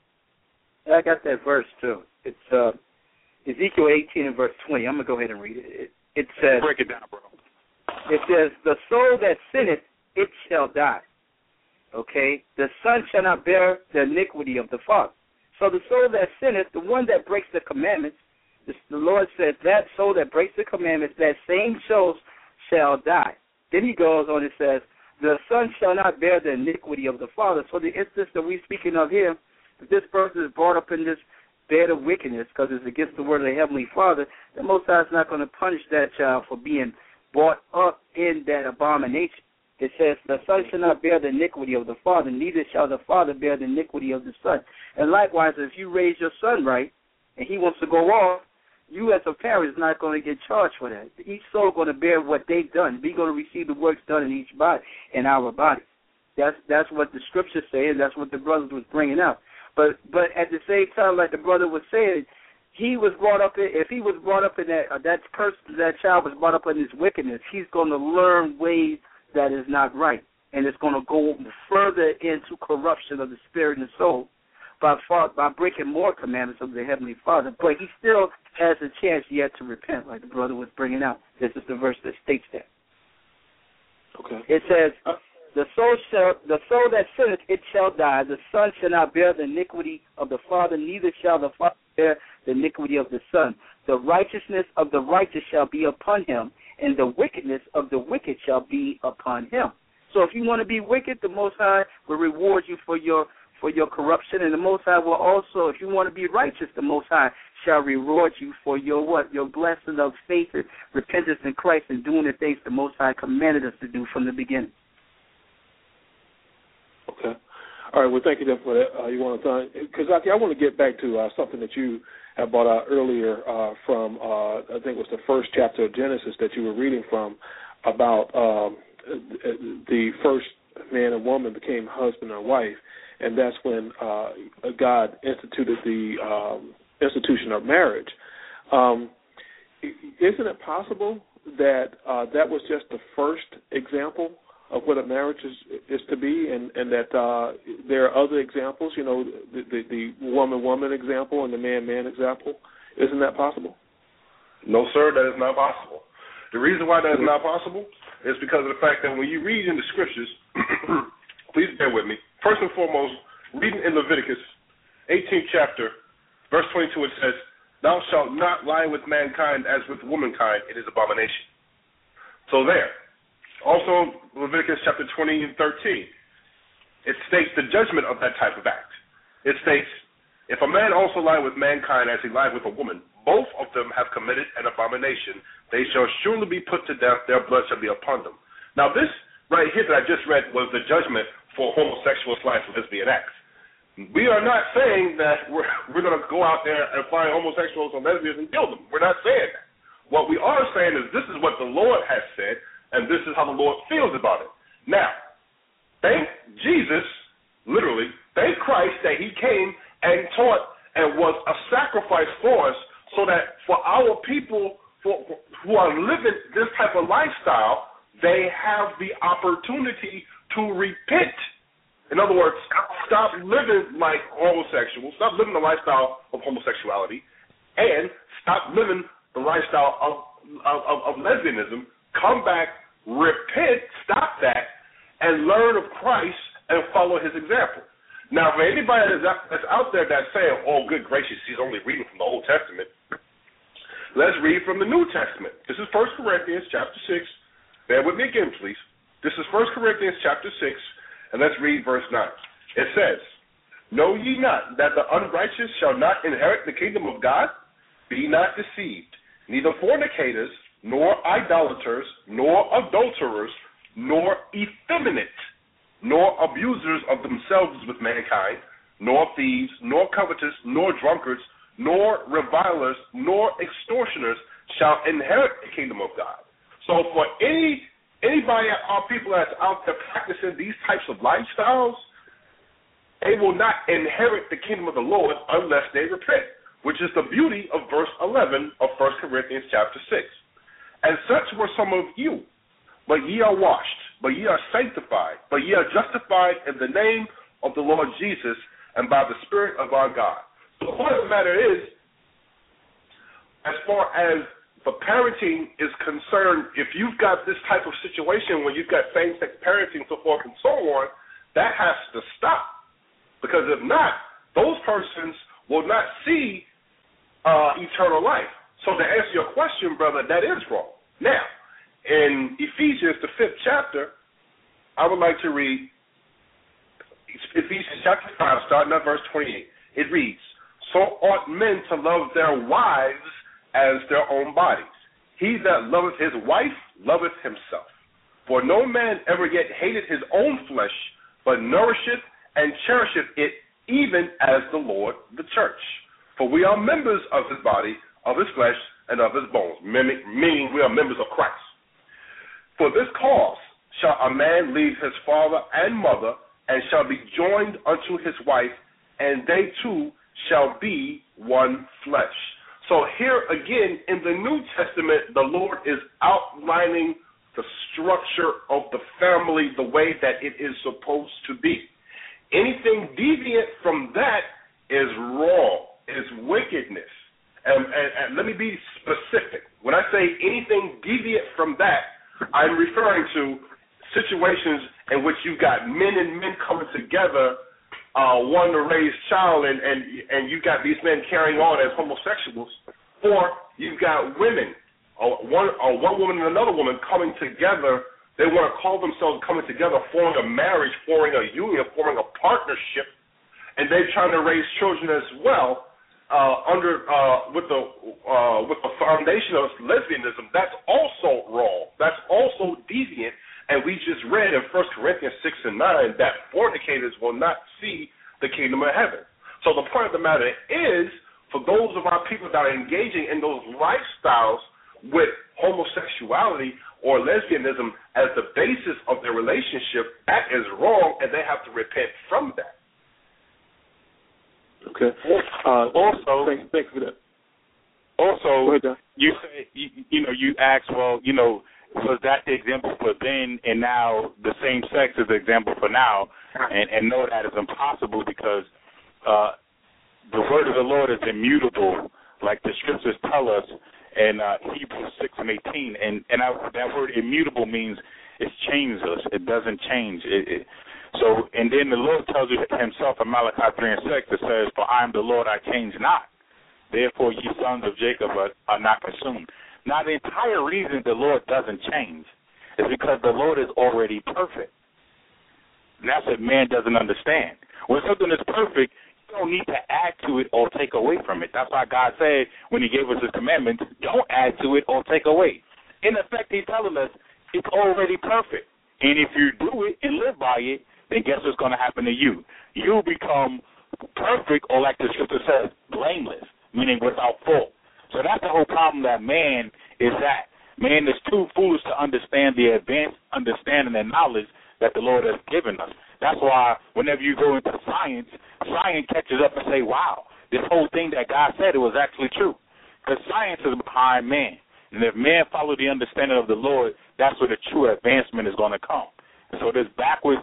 I got that verse, too. It's Ezekiel 18 and verse 20. I'm going to go ahead and read it. It says, break it down, bro. It says, the soul that sinneth, it shall die. Okay? The son shall not bear the iniquity of the father. So the soul that sinneth, the one that breaks the commandments, the Lord says, that soul that breaks the commandments, that same soul shall die. Then he goes on and says, the son shall not bear the iniquity of the father. So the instance that we're speaking of here, if this person is brought up in this bed of wickedness because it's against the word of the Heavenly Father, the Most High is not going to punish that child for being brought up in that abomination. It says, the son shall not bear the iniquity of the father, neither shall the father bear the iniquity of the son. And likewise, if you raise your son right and he wants to go off, you as a parent is not going to get charged for that. Each soul is going to bear what they've done. We're going to receive the works done in each body, in our body. That's what the Scriptures say, and that's what the brothers was bringing out. But at the same time, like the brother was saying, he was brought up in, if he was brought up in that child was brought up in this wickedness, he's going to learn ways that is not right, and it's going to go further into corruption of the spirit and soul by breaking more commandments of the Heavenly Father. But he still has a chance yet to repent, like the brother was bringing out. This is the verse that states that. Okay. It says, the soul that sinneth, it shall die. The son shall not bear the iniquity of the father, neither shall the father bear the iniquity of the son. The righteousness of the righteous shall be upon him, and the wickedness of the wicked shall be upon him. So if you want to be wicked, the Most High will reward you for your corruption, and the Most High will also, if you want to be righteous, the Most High shall reward you for your what? Your blessing of faith and repentance in Christ and doing the things the Most High commanded us to do from the beginning. Okay. All right. Well, thank you then for that. You want to, because I want to get back to something that you had brought out earlier from I think it was the first chapter of Genesis that you were reading from about the first man and woman became husband and wife, and that's when God instituted the institution of marriage. Isn't it possible that that was just the first example of what a marriage is to be, and that there are other examples, you know, the woman-woman example and the man-man example? Isn't that possible? No, sir, that is not possible. The reason why that is not possible is because of the fact that when you read in the Scriptures, please bear with me. First and foremost, reading in Leviticus 18th chapter, verse 22, it says, thou shalt not lie with mankind as with womankind, it is abomination. So there. Also, Leviticus chapter 20 and 13, it states the judgment of that type of act. It states, if a man also lie with mankind as he lied with a woman, both of them have committed an abomination. They shall surely be put to death. Their blood shall be upon them. Now, this right here that I just read was the judgment for homosexual / lesbian acts. We are not saying that we're going to go out there and find homosexuals and lesbians and kill them. We're not saying that. What we are saying is this is what the Lord has said, and this is how the Lord feels about it. Now, thank Jesus, literally, thank Christ that he came and taught and was a sacrifice for us so that for our people who are living this type of lifestyle, they have the opportunity to repent. In other words, stop living like homosexuals, stop living the lifestyle of homosexuality, and stop living the lifestyle of lesbianism, come back, repent, stop that, and learn of Christ and follow his example. Now, for anybody that's out there that's saying, oh, good gracious, he's only reading from the Old Testament, let's read from the New Testament. This is 1 Corinthians chapter 6. Bear with me again, please. This is 1 Corinthians chapter 6, and let's read verse 9. It says, know ye not that the unrighteous shall not inherit the kingdom of God? Be not deceived. Neither fornicators, nor idolaters, nor adulterers, nor effeminate, nor abusers of themselves with mankind, nor thieves, nor covetous, nor drunkards, nor revilers, nor extortioners shall inherit the kingdom of God. So for anybody, our people that's out there practicing these types of lifestyles, they will not inherit the kingdom of the Lord unless they repent, which is the beauty of verse 11 of 1 Corinthians chapter 6. And such were some of you, but ye are washed, but ye are sanctified, but ye are justified in the name of the Lord Jesus and by the Spirit of our God. So the point of the matter is, as far as the parenting is concerned, if you've got this type of situation where you've got same-sex parenting, so forth and so on, that has to stop. Because if not, those persons will not see eternal life. So to answer your question, brother, that is wrong. Now, in Ephesians, the 5th chapter, I would like to read Ephesians chapter 5, starting at verse 28. It reads, so ought men to love their wives as their own bodies. He that loveth his wife loveth himself. For no man ever yet hated his own flesh, but nourisheth and cherisheth it, even as the Lord the church. For we are members of his body, of his flesh, and of his bones, meaning we are members of Christ. For this cause shall a man leave his father and mother, and shall be joined unto his wife, and they two shall be one flesh. So here again, in the New Testament, the Lord is outlining the structure of the family the way that it is supposed to be. Anything deviant from that is wrong, is wickedness. And let me be specific. When I say anything deviant from that, I'm referring to situations in which you've got men and men coming together, one to raise child, and you've got these men carrying on as homosexuals, or you've got women, one woman and another woman coming together. They want to call themselves coming together, forming a marriage, forming a union, forming a partnership, and they're trying to raise children as well with the foundation of lesbianism. That's also wrong. That's also deviant. And we just read in 1 Corinthians 6 and 9 that fornicators will not see the kingdom of heaven. So the point of the matter is, for those of our people that are engaging in those lifestyles with homosexuality or lesbianism as the basis of their relationship, that is wrong, and they have to repent from that. Okay. Also, thanks for that. Also, you say, you ask, well, was that the example for then, and now the same sex is the example for now, and no, that is impossible because the word of the Lord is immutable, like the scriptures tell us in Hebrews 6 and 18, and that word immutable means it's changeless. It doesn't change. So, and then the Lord tells you himself in Malachi 3 and 6, it says, for I am the Lord, I change not. Therefore, ye sons of Jacob are not consumed. Now, the entire reason the Lord doesn't change is because the Lord is already perfect. And that's what man doesn't understand. When something is perfect, you don't need to add to it or take away from it. That's why God said when he gave us his commandments, don't add to it or take away. In effect, he's telling us it's already perfect. And if you do it and live by it, then guess what's going to happen to you? You become perfect, or like the scripture says, blameless, meaning without fault. So that's the whole problem that man is at. Man is too foolish to understand the advanced understanding and knowledge that the Lord has given us. That's why whenever you go into science catches up and say, wow, this whole thing that God said, it was actually true. Because science is behind man. And if man follow the understanding of the Lord, that's where the true advancement is going to come. And so this backwardsness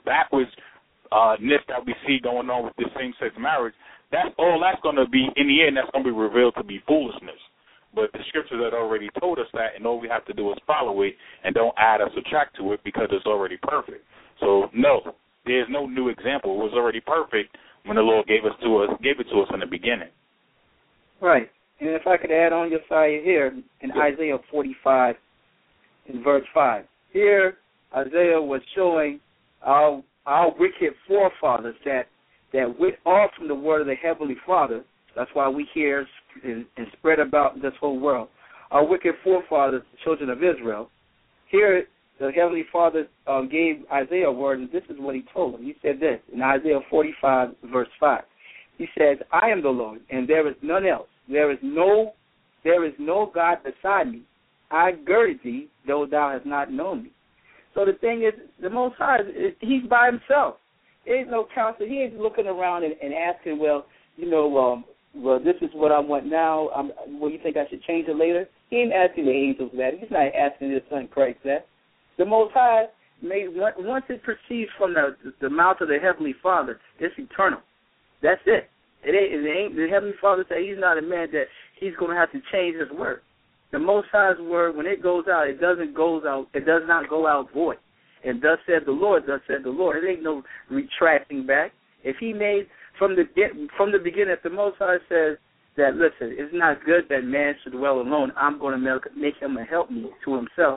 that we see going on with this same-sex marriage, that's going to be, in the end, that's going to be revealed to be foolishness. but the scriptures had already told us that, and all we have to do is follow it and don't add or subtract to it because it's already perfect. So, no, there's no new example. It was already perfect when the Lord gave it to us in the beginning. Right. And if I could add on, Josiah, here in Isaiah 45 in verse 5. Here, Isaiah was showing our wicked forefathers that went off from the word of the Heavenly Father. That's why we hear and spread about this whole world. Our wicked forefathers, the children of Israel. Here, the Heavenly Father gave Isaiah a word, and this is what he told him. He said this in Isaiah 45, verse 5. He says, I am the Lord, and there is none else. There is no God beside me. I girded thee, though thou hast not known me. So the thing is, the Most High, he's by himself. There ain't no counselor. He ain't looking around and asking, well, this is what I want now. You think I should change it later? He ain't asking the angels that. He's not asking his son Christ that. The Most High, once it proceeds from the mouth of the Heavenly Father, it's eternal. That's it. The Heavenly Father said he's not a man that he's going to have to change his word. The Most High's word, when it goes out, it does not go out void. And thus said the Lord, thus said the Lord. It ain't no retracting back. If he made from the beginning, if the Most High says that, listen, it's not good that man should dwell alone, I'm going to make him a helpmeet to himself.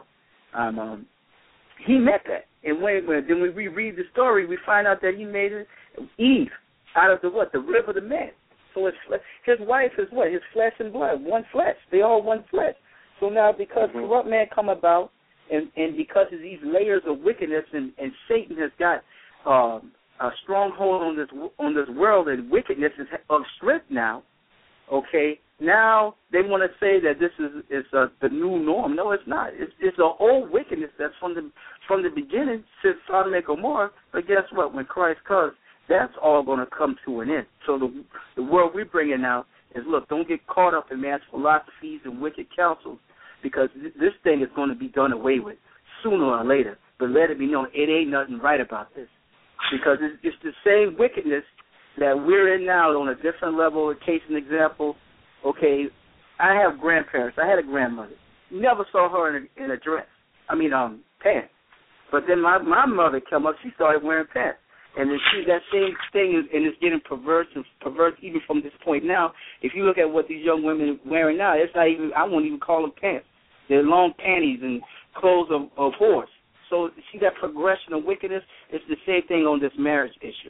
He met that. And when we read the story, we find out that he made Eve out of the rib of the man. So his wife is what? His flesh and blood, one flesh. They all one flesh. So now because corrupt man come about, and because of these layers of wickedness, and Satan has got a stronghold on this world, and wickedness is of strength now. Okay, now they want to say that this is the new norm. No, it's not. It's the old wickedness that's from the beginning since Sodom and Gomorrah. But guess what? When Christ comes, that's all going to come to an end. So the world we're bringing now is, look, don't get caught up in man's philosophies and wicked counsels, because this thing is going to be done away with sooner or later. But let it be known, it ain't nothing right about this, because it's the same wickedness that we're in now on a different level. A case and example, okay, I have grandparents. I had a grandmother. Never saw her in a dress. Pants. But then my mother came up, she started wearing pants. And then that same thing, and it's getting perverse even from this point now. If you look at what these young women are wearing now, it's not even, I won't even call them pants. They're long panties and clothes of whores. So see that progression of wickedness? It's the same thing on this marriage issue.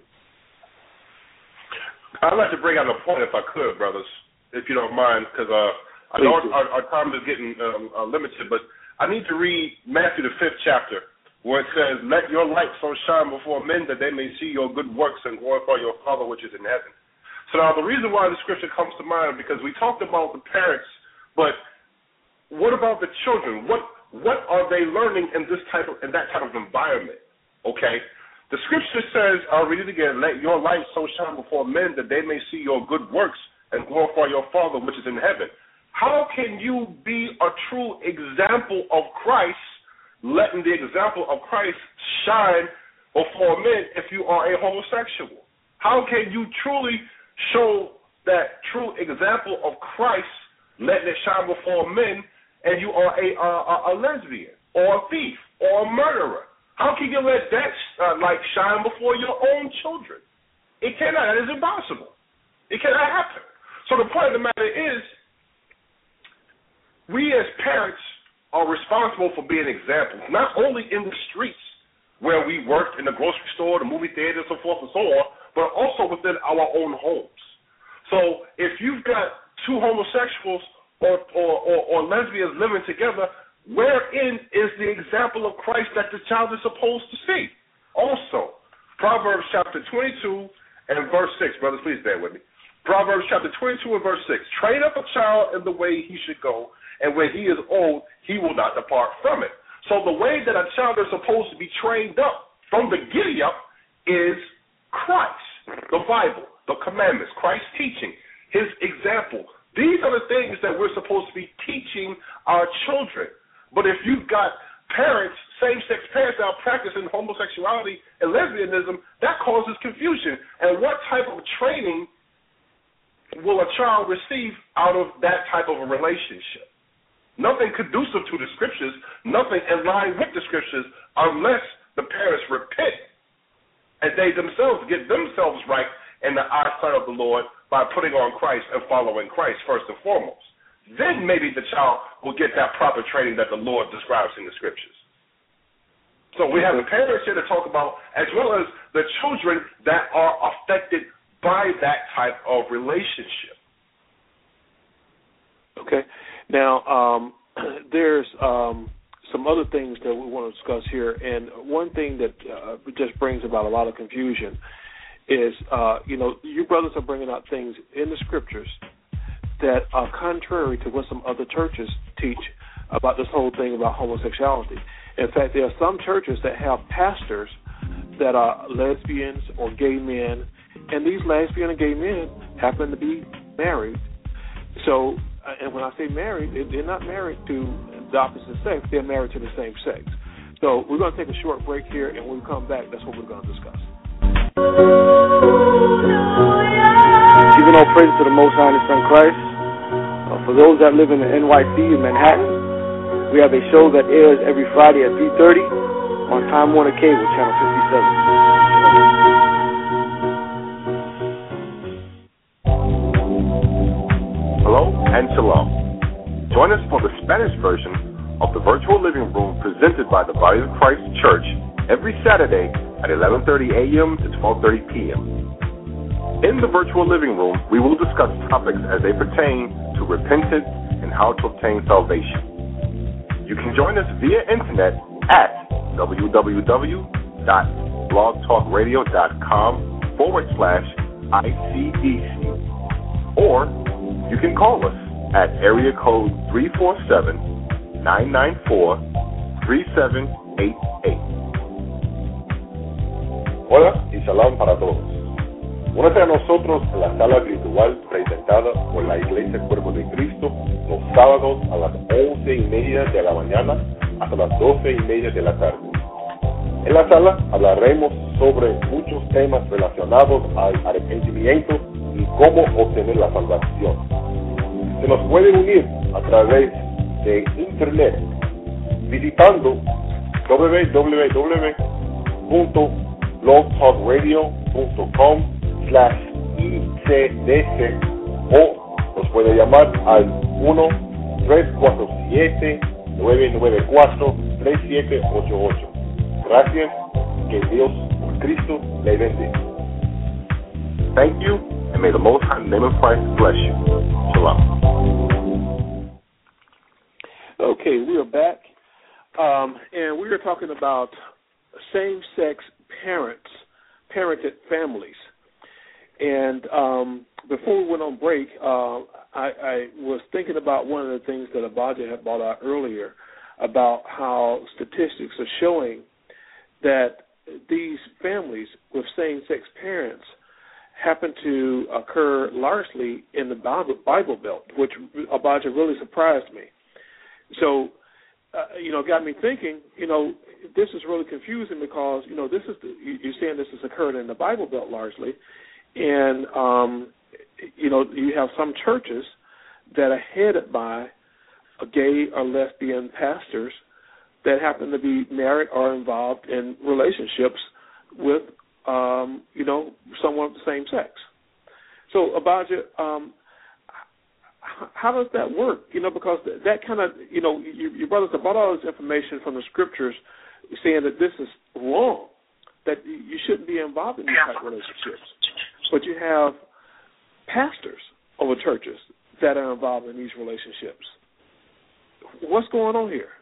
I'd like to bring out a point, if I could, brothers, if you don't mind, because I know our time is getting limited, but I need to read Matthew, the 5th chapter, where it says, let your light so shine before men that they may see your good works and glorify your Father which is in heaven. So now the reason why the scripture comes to mind, because we talked about the parents, but what about the children? What are they learning in that type of environment? Okay? The scripture says, I'll read it again, let your light so shine before men that they may see your good works and glorify your Father which is in heaven. How can you be a true example of Christ, letting the example of Christ shine before men if you are a homosexual? How can you truly show that true example of Christ, letting it shine before men, and you are a lesbian or a thief or a murderer? How can you let that light shine before your own children? It cannot. That is impossible. It cannot happen. So the point of the matter is, we as parents are responsible for being examples, not only in the streets where we work, in the grocery store, the movie theater, and so forth and so on, but also within our own homes. So if you've got two homosexuals or lesbians living together, wherein is the example of Christ that the child is supposed to see? Also, Proverbs chapter 22 and verse 6. Brothers, please bear with me. Proverbs chapter 22 and verse 6. Train up a child in the way he should go, and when he is old, he will not depart from it. So the way that a child is supposed to be trained up from the giddy up is Christ, the Bible, the commandments, Christ's teaching, his example. These are the things that we're supposed to be teaching our children. But if you've got parents, same-sex parents that are practicing homosexuality and lesbianism, that causes confusion. And what type of training will a child receive out of that type of a relationship? Nothing conducive to the Scriptures, nothing in line with the Scriptures, unless the parents repent and they themselves get themselves right in the eyesight of the Lord by putting on Christ and following Christ first and foremost. Then maybe the child will get that proper training that the Lord describes in the Scriptures. So we have the parents here to talk about, as well as the children that are affected by that type of relationship. Okay. Now, there's some other things that we want to discuss here, and one thing that just brings about a lot of confusion is, you brothers are bringing out things in the Scriptures that are contrary to what some other churches teach about this whole thing about homosexuality. In fact, there are some churches that have pastors that are lesbians or gay men, and these lesbian and gay men happen to be married. So, and when I say married, they're not married to the opposite sex, they're married to the same sex. So we're going to take a short break here, and when we come back, that's what we're going to discuss. Giving all praise to the Most High and His Son Christ. For those that live in the NYC in Manhattan, we have a show that airs every Friday at 3:30 on Time Warner Cable, Channel 57. Hello and shalom. Join us for the Spanish version of the Virtual Living Room presented by the Body of Christ Church every Saturday at 11:30 a.m. to 12:30 p.m. In the Virtual Living Room, we will discuss topics as they pertain to repentance and how to obtain salvation. You can join us via internet at www.blogtalkradio.com/ICDC, or you can call us at area code 347-994-3788. Hola y shalom para todos. Únete a nosotros en la sala virtual presentada por la Iglesia Cuerpo de Cristo los sábados a las 11:30 de la mañana hasta las 12:30 de la tarde. En la sala hablaremos sobre muchos temas relacionados al arrepentimiento y cómo obtener la salvación. Se nos puede unir a través de internet visitando www.blogtalkradio.com/ICDC o nos puede llamar al 1-347-994-3788. Gracias, que Dios por Cristo le bendiga. Thank you, and may the Most High name of Christ bless you. Shalom. Okay, we are back, and we are talking about same-sex parented families. And before we went on break, I was thinking about one of the things that Abaja had brought out earlier about how statistics are showing that these families with same-sex parents happen to occur largely in the Bible Belt, which Abaja really surprised me. So, got me thinking, this is really confusing because, this is you're saying this has occurred in the Bible Belt largely, and, you have some churches that are headed by gay or lesbian pastors that happen to be married or involved in relationships with, someone of the same sex. So, Abaja, how does that work? Because that kind of, your brothers have brought all this information from the Scriptures saying that this is wrong, that you shouldn't be involved in these type of relationships. But you have pastors over churches that are involved in these relationships. What's going on here?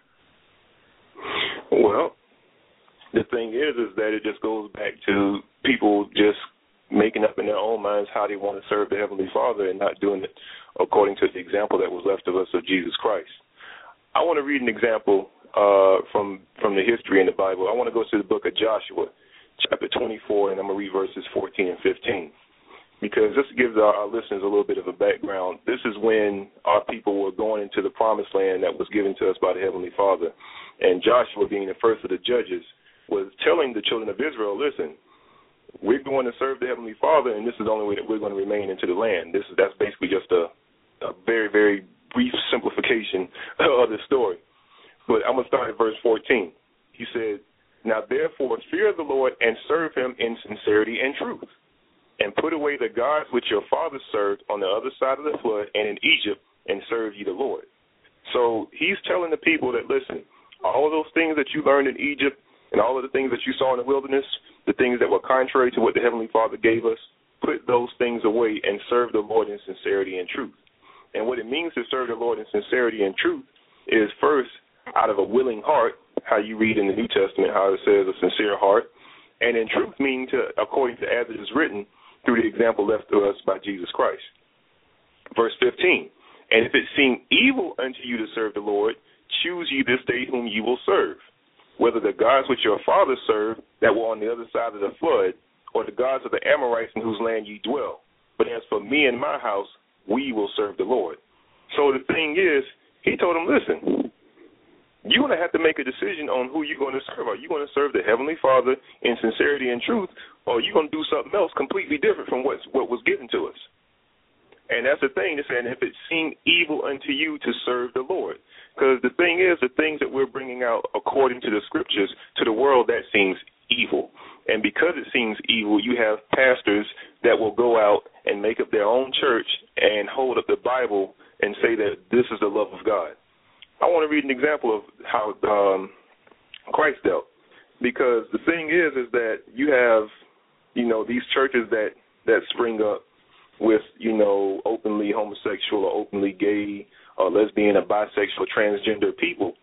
Well, the thing is that it just goes back to people just making up in their own minds how they want to serve the Heavenly Father and not doing it according to the example that was left of us of Jesus Christ. I want to read an example from the history in the Bible. I want to go to the book of Joshua, chapter 24, and I'm going to read verses 14 and 15. Because this gives our listeners a little bit of a background. This is when our people were going into the promised land that was given to us by the Heavenly Father. And Joshua, being the first of the judges, was telling the children of Israel, listen, we're going to serve the Heavenly Father, and this is the only way that we're going to remain into the land. That's basically just a very, very brief simplification of the story. But I'm going to start at verse 14. He said, now therefore fear the Lord and serve him in sincerity and truth, and put away the gods which your fathers served on the other side of the flood and in Egypt, and serve ye the Lord. So he's telling the people that, listen, all of those things that you learned in Egypt and all of the things that you saw in the wilderness, the things that were contrary to what the Heavenly Father gave us, put those things away and serve the Lord in sincerity and truth. And what it means to serve the Lord in sincerity and truth is, first, out of a willing heart, how you read in the New Testament, how it says a sincere heart, and in truth meaning to, according to as it is written, through the example left to us by Jesus Christ. Verse 15, and if it seem evil unto you to serve the Lord, choose ye this day whom ye will serve, whether the gods which your fathers served that were on the other side of the flood, or the gods of the Amorites in whose land ye dwell. But as for me and my house, we will serve the Lord. So the thing is, he told them, listen, you're going to have to make a decision on who you're going to serve. Are you going to serve the Heavenly Father in sincerity and truth, or are you going to do something else completely different from what was given to us? And that's the thing, it's saying, if it seemed evil unto you to serve the Lord. Because the thing is, the things that we're bringing out according to the Scriptures to the world, that seems evil. And because it seems evil, you have pastors that will go out and make up their own church and hold up the Bible and say that this is the love of God. I want to read an example of how Christ dealt. Because the thing is that you have, these churches that spring up with, openly homosexual or openly gay or lesbian or bisexual, transgender people,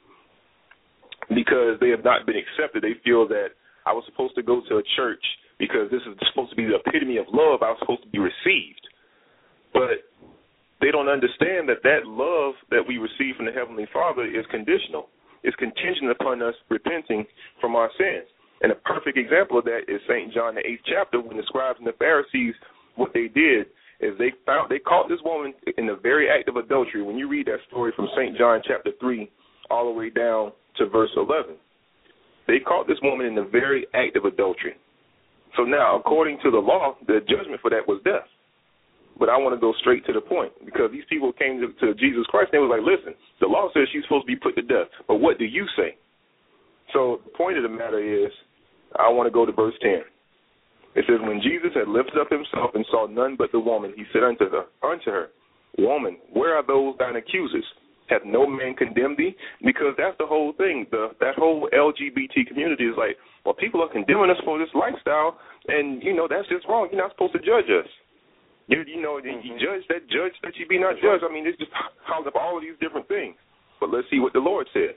because they have not been accepted. They feel that I was supposed to go to a church because this is supposed to be the epitome of love. I was supposed to be received. But they don't understand that love that we receive from the Heavenly Father is conditional. It's contingent upon us repenting from our sins. And a perfect example of that is St. John, the 8th chapter, when the scribes and the Pharisees, what they did is they caught this woman in the very act of adultery. When you read that story from St. John chapter 3 all the way down to verse 11, they caught this woman in the very act of adultery. So now, according to the law, the judgment for that was death. But I want to go straight to the point, because these people came to Jesus Christ and they was like, listen, the law says she's supposed to be put to death, but what do you say? So the point of the matter is, I want to go to verse 10. It says, when Jesus had lifted up himself and saw none but the woman, he said unto her, Woman, where are those thine accusers? Hath no man condemned thee? Because that's the whole thing. That whole LGBT community is like, well, people are condemning us for this lifestyle, and, that's just wrong. You're not supposed to judge us. You judge that you be not judged. I mean, it's just house up all of these different things. But let's see what the Lord said.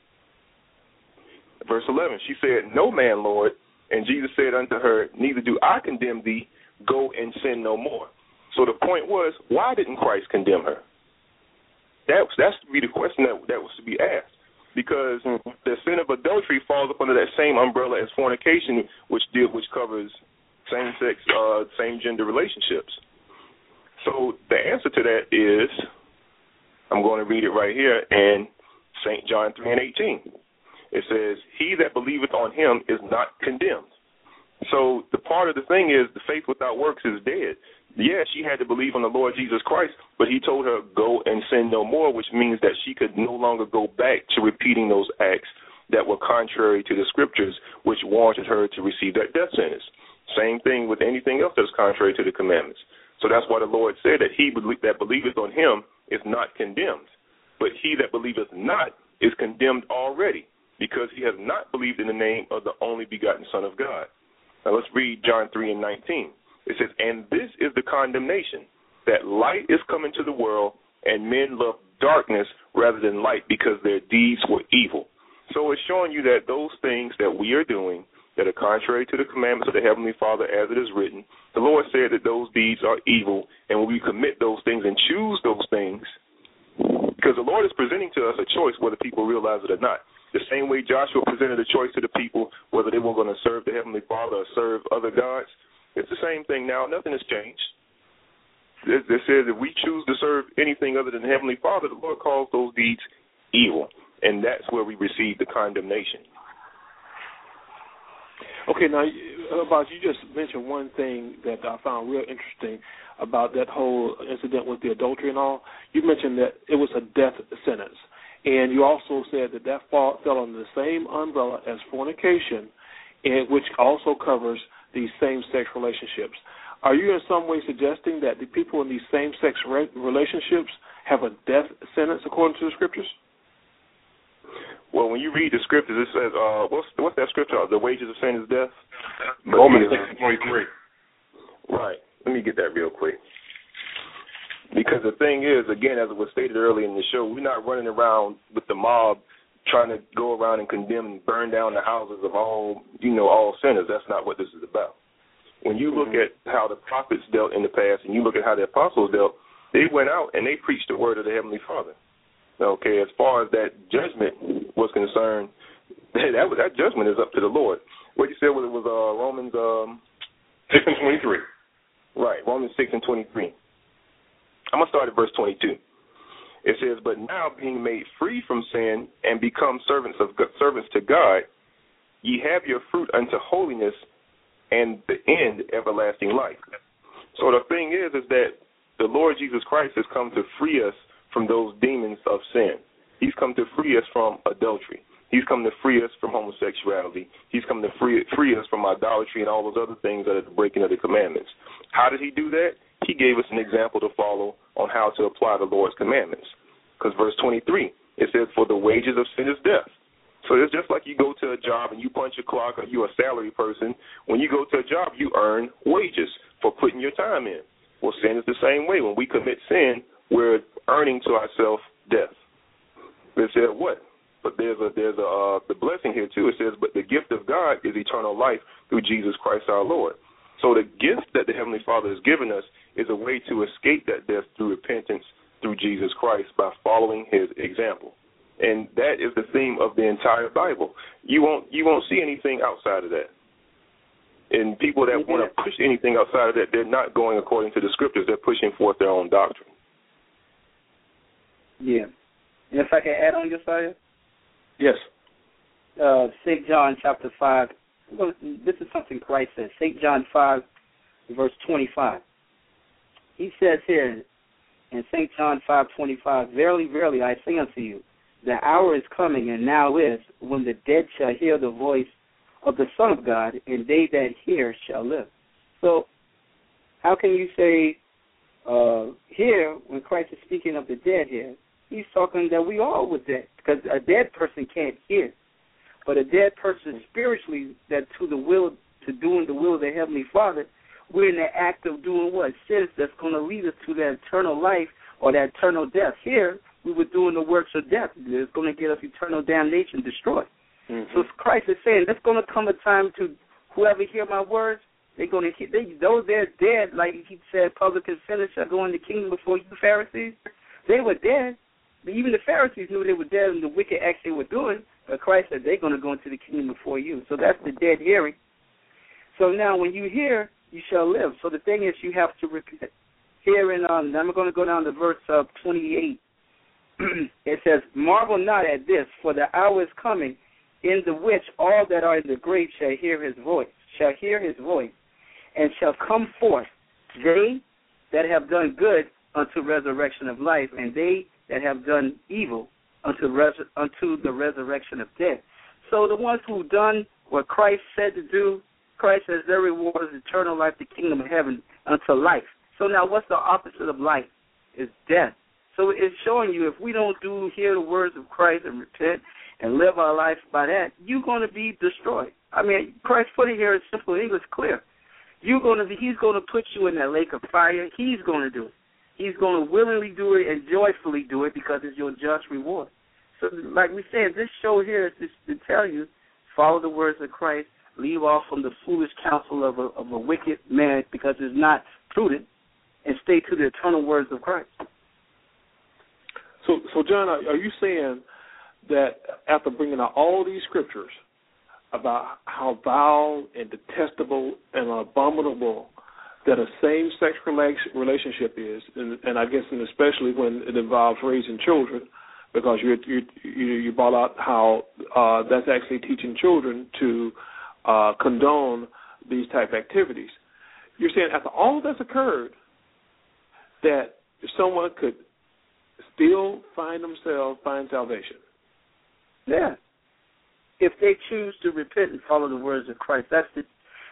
Verse 11, she said, No man, Lord. And Jesus said unto her, Neither do I condemn thee. Go and sin no more. So the point was, why didn't Christ condemn her? That's to be the question that was to be asked. Because the sin of adultery falls up under that same umbrella as fornication, which covers same-sex, same-gender relationships. So the answer to that is, I'm going to read it right here in St. John 3:18. It says, He that believeth on him is not condemned. So the part of the thing is, the faith without works is dead. Yeah, she had to believe on the Lord Jesus Christ, but he told her, go and sin no more, which means that she could no longer go back to repeating those acts that were contrary to the Scriptures, which warranted her to receive that death sentence. Same thing with anything else that's contrary to the commandments. So that's why the Lord said that he that believeth on him is not condemned. But he that believeth not is condemned already, because he has not believed in the name of the only begotten Son of God. Now let's read John 3:19. It says, And this is the condemnation, that light is come into the world, and men love darkness rather than light, because their deeds were evil. So it's showing you that those things that we are doing that are contrary to the commandments of the Heavenly Father as it is written, the Lord said that those deeds are evil, and when we commit those things and choose those things, because the Lord is presenting to us a choice whether people realize it or not. The same way Joshua presented a choice to the people whether they were going to serve the Heavenly Father or serve other gods, it's the same thing now. Nothing has changed. It says if we choose to serve anything other than the Heavenly Father, the Lord calls those deeds evil, and that's where we receive the condemnation. Okay, now Boss, you just mentioned one thing that I found real interesting about that whole incident with the adultery and all. You mentioned that it was a death sentence, and you also said that fell under the same umbrella as fornication, which also covers these same-sex relationships. Are you in some way suggesting that the people in these same-sex relationships have a death sentence according to the Scriptures? Well, when you read the Scriptures, it says, what's that Scripture? The wages of sin is death? Romans 6:23. Right. Let me get that real quick. Because the thing is, again, as it was stated earlier in the show, we're not running around with the mob trying to go around and condemn and burn down the houses of all sinners. That's not what this is about. When you look at how the prophets dealt in the past and you look at how the apostles dealt, they went out and they preached the word of the Heavenly Father. Okay, as far as that judgment was concerned, that judgment is up to the Lord. What you said was it was Romans 6:23. Right, Romans 6:23. I'm going to start at verse 22. It says, "But now being made free from sin and become servants to God, ye have your fruit unto holiness and the end everlasting life." So the thing is that the Lord Jesus Christ has come to free us from those demons of sin. He's come to free us from adultery. He's come to free us from homosexuality. He's come to free us from idolatry and all those other things that are the breaking of the commandments. How did he do that? He gave us an example to follow on how to apply the Lord's commandments. Because verse 23, it says, "For the wages of sin is death." So it's just like you go to a job and you punch a clock, or you're a salary person. When you go to a job, you earn wages for putting your time in. Well, sin is the same way. When we commit sin, we're earning to ourselves death. It said what? But there's the blessing here too. It says, "But the gift of God is eternal life through Jesus Christ our Lord." So the gift that the Heavenly Father has given us is a way to escape that death through repentance through Jesus Christ by following His example. And that is the theme of the entire Bible. You won't see anything outside of that. And people that want to push anything outside of that, they're not going according to the Scriptures. They're pushing forth their own doctrine. Yeah. And if I can add on, Josiah? Yes. St. John chapter 5. This is something Christ says. St. John 5, verse 25. He says here in St. John 5:25, "Verily, verily, I say unto you, the hour is coming, and now is, when the dead shall hear the voice of the Son of God, and they that hear shall live." So how can you say here, when Christ is speaking of the dead here, he's talking that we all were dead, because a dead person can't hear. But a dead person spiritually, that to doing the will of the Heavenly Father, we're in the act of doing what? Sins that's going to lead us to that eternal life or that eternal death. Here, we were doing the works of death. It's going to get us eternal damnation, destroyed. Mm-hmm. So Christ is saying there's going to come a time to whoever hear my words, they're going to hear. Those that are dead, like he said, publican sinners shall go in the kingdom before you Pharisees. They were dead. Even the Pharisees knew they were dead and the wicked acts they were doing. But Christ said they're going to go into the kingdom before you. So that's the dead hearing. So now when you hear, you shall live. So the thing is, you have to repent. Here in, I'm going to go down to verse 28. It says, "Marvel not at this, for the hour is coming, in the which all that are in the grave shall hear his voice, and shall come forth, they that have done good unto resurrection of life, and they that have done evil unto the resurrection of death." So the ones who done what Christ said to do, Christ says their reward is eternal life, the kingdom of heaven, unto life. So now what's the opposite of life? It's death. So it's showing you if we don't hear the words of Christ and repent and live our life by that, you're going to be destroyed. I mean, Christ put it here in simple English, clear. He's going to put you in that lake of fire. He's going to do it. He's going to willingly do it and joyfully do it because it's your just reward. So like we said, this show here is just to tell you, follow the words of Christ, leave off from the foolish counsel of a wicked man because it's not prudent, and stay to the eternal words of Christ. So John, are you saying that after bringing out all these scriptures about how vile and detestable and abominable that a same-sex relationship is, and I guess and especially when it involves raising children, because you brought out how that's actually teaching children to condone these type activities. You're saying after all that's occurred, that someone could still find salvation. Yeah. If they choose to repent and follow the words of Christ, that's the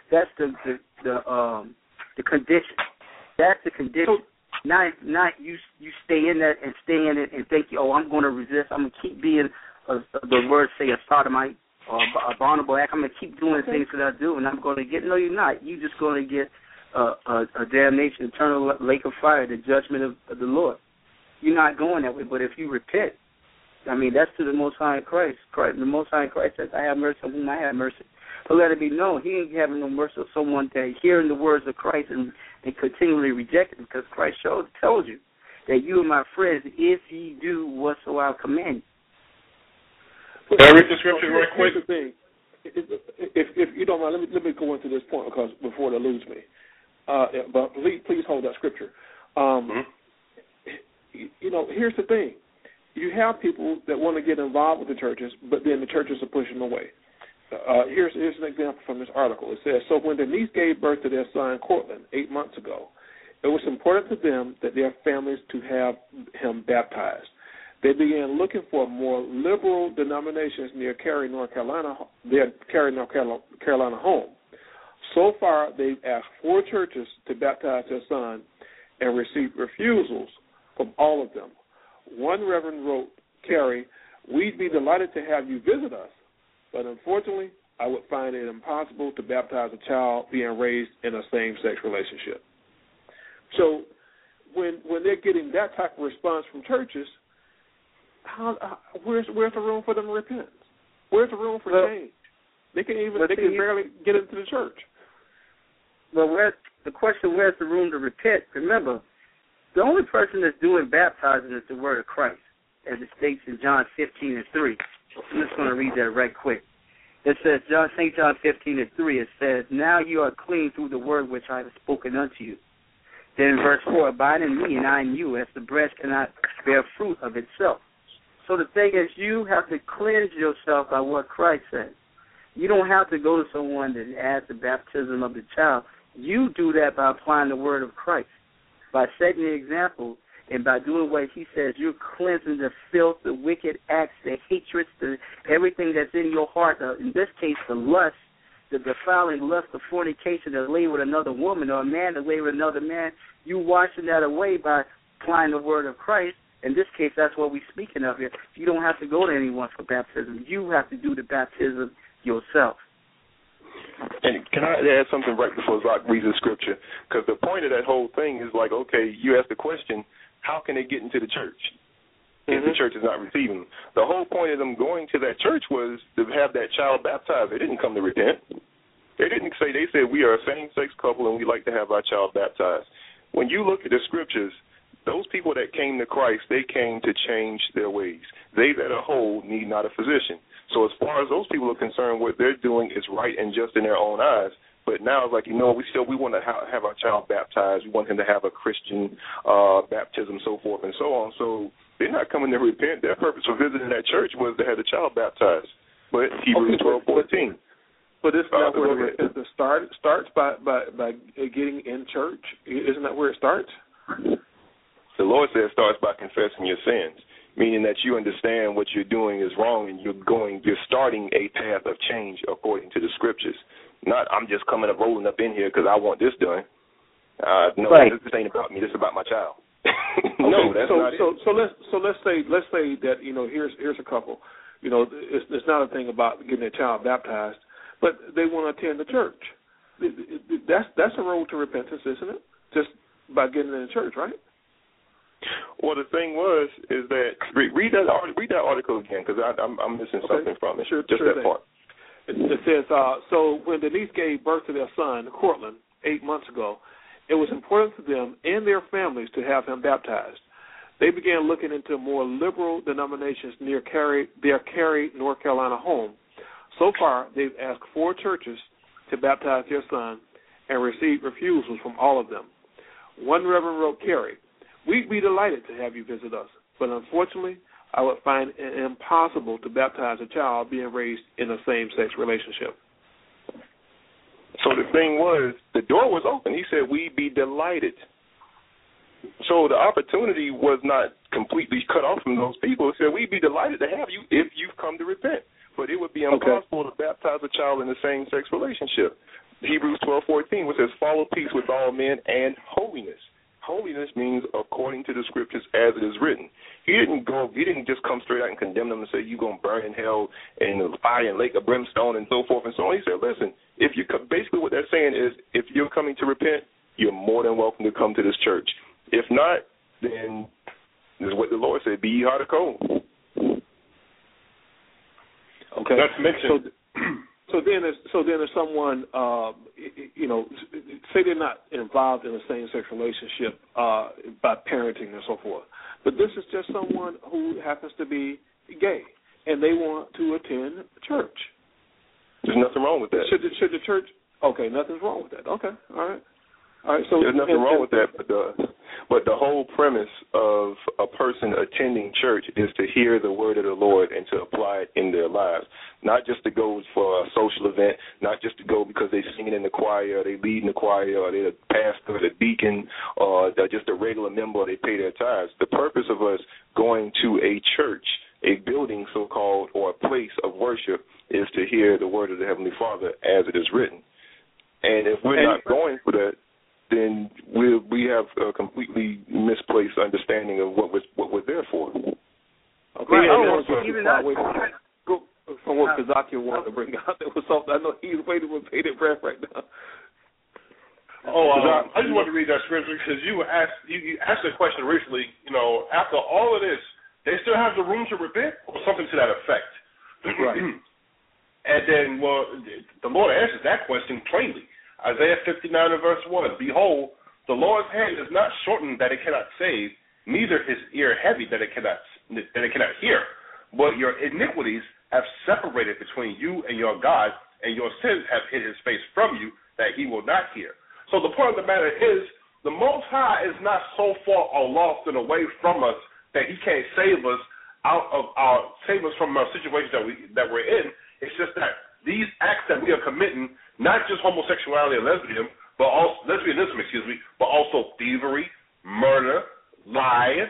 condition. That's the condition. So, not you stay in that and stay in it and think, oh, I'm going to resist. I'm going to keep being the words say a sodomite or a abominable act. I'm going to keep doing things that I do, and I'm going to get. No, you're not. You're just going to get a damnation, eternal lake of fire, the judgment of the Lord. You're not going that way. But if you repent, I mean, that's to the Most High in Christ. The Most High in Christ says, I have mercy on whom I have mercy. But let it be known, he ain't having no mercy on someone that hearing the words of Christ and continually reject it, because Christ tells you that you are my friends if ye do whatsoever I command you. Can I read the scripture real quick? Here's the thing. If you don't mind, let me go into this point because before it eludes me. But please hold that scripture. Here's the thing. You have people that want to get involved with the churches, but then the churches are pushing them away. Here's an example from this article. It says, so when Denise gave birth to their son, Cortland, 8 months ago, it was important to them that their families to have him baptized. They began looking for more liberal denominations near Cary, North Carolina home. So far, they've asked 4 churches to baptize their son and received refusals from all of them. One reverend wrote, Cary, we'd be delighted to have you visit us, but unfortunately, I would find it impossible to baptize a child being raised in a same-sex relationship. So when they're getting that type of response from churches, where's the room for them to repent? Where's the room for change? They can barely get into the church. Well, the question, where's the room to repent? Remember, the only person that's doing baptizing is the word of Christ, as it states in John 15:3. I'm just going to read that right quick. It says, St. John 15:3, it says, now you are clean through the word which I have spoken unto you. Then in verse 4, abide in me and I in you, as the branch cannot bear fruit of itself. So the thing is, you have to cleanse yourself by what Christ says. You don't have to go to someone that adds the baptism of the child. You do that by applying the word of Christ, by setting the example, and by doing what he says. You're cleansing the filth, the wicked acts, the hatreds, everything that's in your heart. In this case, the lust, the defiling lust, the fornication that lay with another woman, or a man that lay with another man. You washing that away by applying the word of Christ. In this case, that's what we're speaking of here. You don't have to go to anyone for baptism. You have to do the baptism yourself. And can I add something right before Zach reads the scripture? Because the point of that whole thing is like, okay, you ask the question, how can they get into the church if the church is not receiving them? The whole point of them going to that church was to have that child baptized. They didn't come to repent. They said we are a same-sex couple and we'd like to have our child baptized. When you look at the scriptures, those people that came to Christ, they came to change their ways. They that are whole need not a physician. So as far as those people are concerned, what they're doing is right and just in their own eyes. But now it's like, we want to have our child baptized. We want him to have a Christian baptism, so forth and so on. So they're not coming to repent. Their purpose for visiting that church was to have the child baptized. But Hebrews 12:14. But isn't that where the repentance starts by getting in church? Isn't that where it starts? The Lord says it starts by confessing your sins, meaning that you understand what you're doing is wrong and you're starting a path of change according to the scriptures. Not I'm just coming up rolling up in here because I want this done. No, right. This ain't about me. This is about my child. No, that's not it. So let's say that here's a couple. It's not a thing about getting a child baptized, but they want to attend the church. That's a road to repentance, isn't it? Just by getting in the church, right? Well, the thing is that read that article again because I'm missing something from it. Just that part. It says, so when Denise gave birth to their son, Cortland, 8 months ago, it was important to them and their families to have him baptized. They began looking into more liberal denominations near their Cary, North Carolina home. So far, they've asked 4 churches to baptize their son and received refusals from all of them. One reverend wrote, Cary, we'd be delighted to have you visit us, but unfortunately, I would find it impossible to baptize a child being raised in a same-sex relationship. So the thing was, the door was open. He said, "We be delighted." So the opportunity was not completely cut off from those people. He said, "We'd be delighted to have you if you've come to repent." But it would be impossible to baptize a child in a same-sex relationship. Hebrews 12:14, which says, "Follow peace with all men and holiness." Holiness means according to the scriptures as it is written. He didn't just come straight out and condemn them and say, "You're going to burn in hell in the fire and lake of brimstone," and so forth and so on. He said, listen, basically what they're saying is, if you're coming to repent, you're more than welcome to come to this church. If not, then this is what the Lord said, "Be ye hot or cold." Okay. That's mentioned. So then, if someone, say they're not involved in a same-sex relationship by parenting and so forth, but this is just someone who happens to be gay and they want to attend church. There's nothing wrong with that. Should the church? Okay, nothing's wrong with that. Okay, all right. So there's nothing wrong with that, but the whole premise of a person attending church is to hear the word of the Lord and to apply it in their lives, not just to go for a social event, not just to go because they're singing in the choir, or they lead in the choir, or they're the pastor, or the deacon, or they're just a regular member, or they pay their tithes. The purpose of us going to a church, a building so-called, or a place of worship, is to hear the word of the Heavenly Father as it is written. And if we're not going for that, then we have a completely misplaced understanding of what we're there for. Okay. Even that. From what Kazaki wanted to bring out, there was something. I know he's waiting with bated breath right now. I just wanted to read that scripture because you asked a question recently. After all of this, they still have the room to repent, or something to that effect. Right. And then, the Lord answers that question plainly. Isaiah 59 and verse 1, "Behold, the Lord's hand is not shortened that it cannot save, neither his ear heavy that it cannot hear. But your iniquities have separated between you and your God, and your sins have hid his face from you, that he will not hear." So the point of the matter is, the Most High is not so far lost and away from us that he can't save us from our situation that we're in. It's just that these acts that we are committing, not just homosexuality and lesbianism, but also thievery, murder, lying,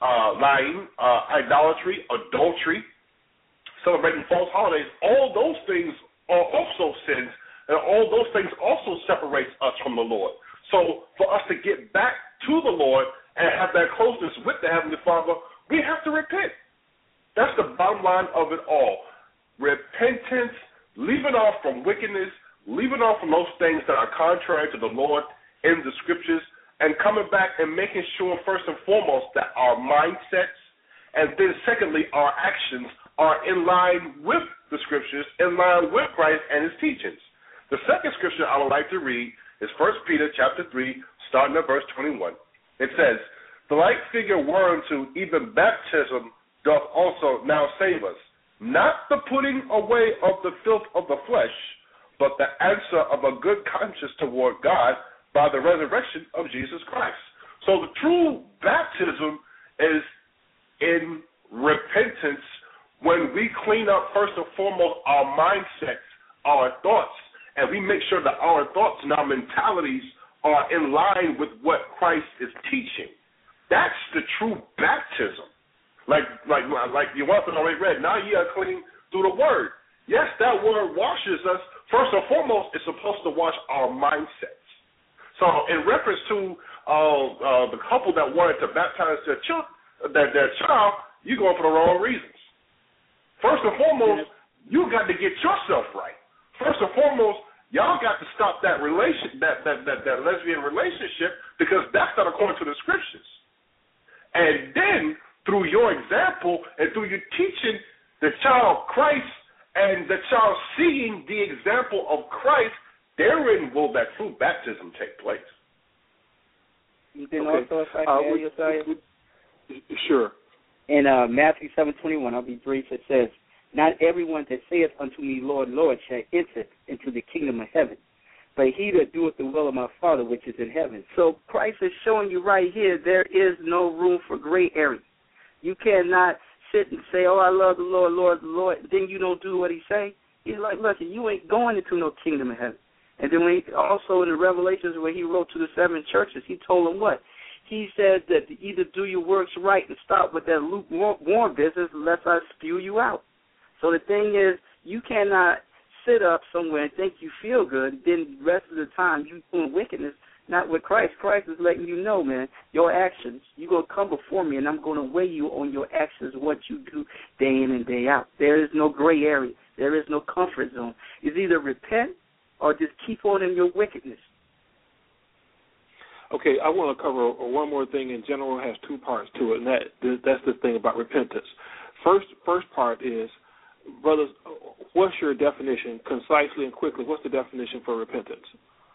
idolatry, adultery, celebrating false holidays, all those things are also sins, and all those things also separates us from the Lord. So for us to get back to the Lord and have that closeness with the Heavenly Father, we have to repent. That's the bottom line of it all. Repentance, leaving off from wickedness, leaving off from those things that are contrary to the Lord in the Scriptures, and coming back and making sure, first and foremost, that our mindsets, and then secondly, our actions are in line with the Scriptures, in line with Christ and his teachings. The second scripture I would like to read is 1 Peter chapter 3, starting at verse 21. It says, "The like figure whereunto even baptism doth also now save us, not the putting away of the filth of the flesh, but the answer of a good conscience toward God by the resurrection of Jesus Christ." So the true baptism is in repentance when we clean up, first and foremost, our mindsets, our thoughts, and we make sure that our thoughts and our mentalities are in line with what Christ is teaching. That's the true baptism. Like you already read, now ye are clean through the word. Yes, that word washes us. First and foremost, it's supposed to wash our mindsets. So in reference to the couple that wanted to baptize their child, you're going for the wrong reasons. First and foremost, you got to get yourself right. First and foremost, y'all got to stop that lesbian relationship, because that's not according to the Scriptures. And then, through your example and through your teaching the child Christ, and the child seeing the example of Christ, therein will that true baptism take place. You can also, if I can add, Sure. In Matthew 7:21, I'll be brief, it says, "Not everyone that saith unto me, Lord, Lord, shall enter into the kingdom of heaven, but he that doeth the will of my Father which is in heaven." So Christ is showing you right here there is no room for gray area. You cannot sit and say, "Oh, I love the Lord, Lord, the Lord," then you don't do what he say. He's like, "Look, you ain't going into no kingdom of heaven." And then when also in the Revelations where he wrote to the 7 churches, he told them what? He said that either do your works right and stop with that lukewarm business, unless I spew you out. So the thing is, you cannot sit up somewhere and think you feel good, then the rest of the time you doing wickedness, not with Christ. Christ is letting you know, man, your actions, you're going to come before me, and I'm going to weigh you on your actions, what you do day in and day out. There is no gray area. There is no comfort zone. It's either repent or just keep on in your wickedness. Okay, I want to cover one more thing. In general, it has 2 parts to it, and that's the thing about repentance. First part is, brothers, what's your definition, concisely and quickly, what's the definition for repentance?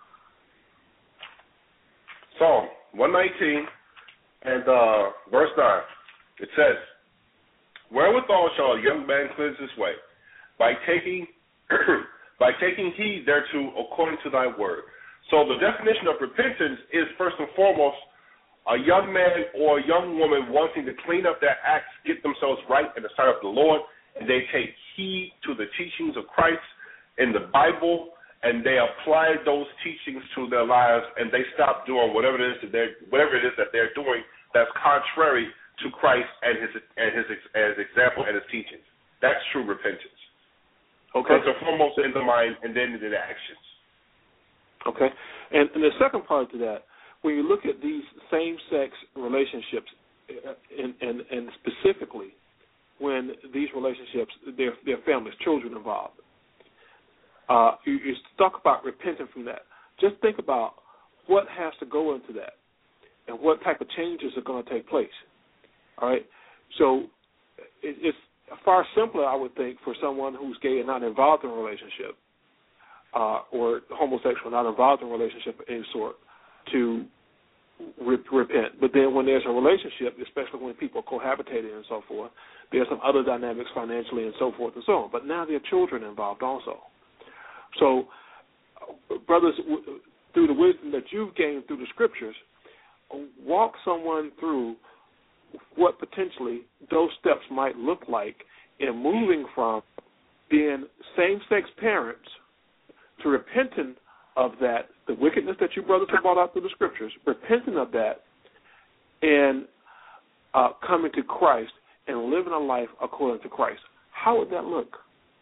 Psalm 119 and verse 9, it says, "Wherewithal shall a young man cleanse his way? By taking heed thereto according to thy word." So the definition of repentance is, first and foremost, a young man or a young woman wanting to clean up their acts, get themselves right in the sight of the Lord, and they take heed to the teachings of Christ in the Bible, and they apply those teachings to their lives, and they stop doing whatever it is that they're doing that's contrary to Christ and his example and his teachings. That's true repentance. Okay. First and foremost in the mind, and then in the actions. Okay. And the second part to that, when you look at these same-sex relationships, and specifically when these relationships, their families, children involved, you talk about repenting from that. Just think about what has to go into that and what type of changes are going to take place. All right? So it's far simpler, I would think, for someone who's gay and not involved in a relationship, or homosexual, not involved in a relationship of any sort, to repent. But then when there's a relationship, especially when people are cohabitating and so forth, there's some other dynamics financially and so forth and so on. But now there are children involved also. So, brothers, through the wisdom that you've gained through the scriptures, walk someone through what potentially those steps might look like in moving from being same-sex parents to repenting of that, the wickedness that you brothers have brought out through the scriptures, repenting of that, and coming to Christ and living a life according to Christ. How would that look?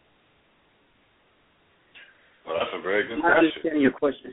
Well, that's a very good question. I understand your question.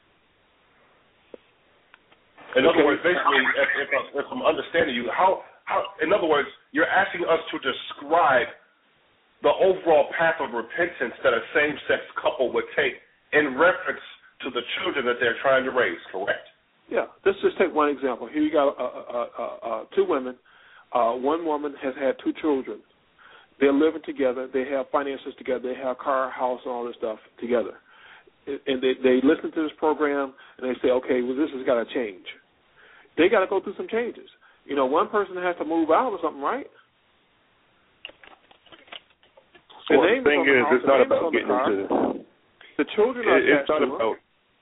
In other words, basically, if I'm understanding you, how, in other words, you're asking us to describe the overall path of repentance that a same-sex couple would take in reference to the children that they're trying to raise, correct? Yeah. Let's just take one example. Here you got 2 women. One woman has had 2 children. They're living together. They have finances together. They have car, house, and all this stuff together. And they listen to this program, and they say, okay, well, this has got to change. They got to go through some changes. You know, one person has to move out or something, right? Well, the thing is, it's not about getting into the children. It's not about.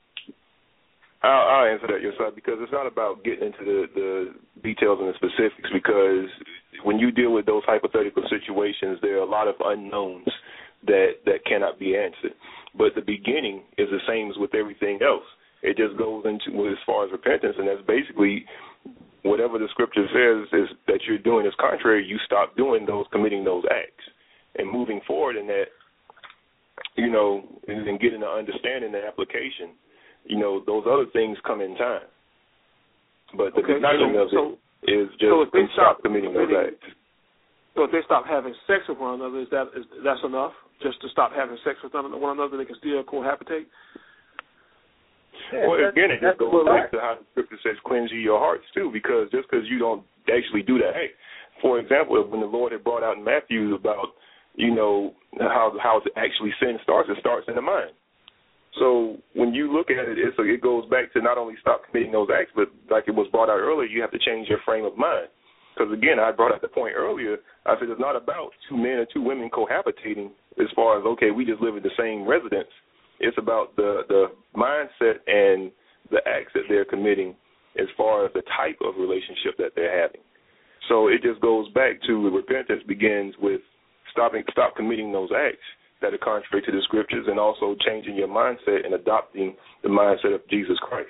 I'll answer that yourself, because it's not about getting into the details and the specifics, because when you deal with those hypothetical situations, there are a lot of unknowns that cannot be answered. But the beginning is the same as with everything else. It just goes into as far as repentance, and that's basically whatever the scripture says is that you're doing is contrary, you stop doing those, committing those acts. And moving forward in that, you know, and getting the understanding, the application, you know, those other things come in time. But the beginning of it is just stop committing those acts. So if they stop having sex with one another, that's enough? Just to stop having sex with one another, they can still cohabitate? Yeah, well, again, it just goes back to how the scripture says, cleanse ye your hearts, too, because just because you don't actually do that, hey, for example, when the Lord had brought out in Matthew about, you know, how actually sin starts, it starts in the mind. So when you look at it, it goes back to not only stop committing those acts, but like it was brought out earlier, you have to change your frame of mind. Because, again, I brought up the point earlier, I said it's not about 2 men or 2 women cohabitating as far as, okay, we just live in the same residence. It's about the mindset and the acts that they're committing as far as the type of relationship that they're having. So it just goes back to repentance begins with stop committing those acts that are contrary to the scriptures, and also changing your mindset and adopting the mindset of Jesus Christ.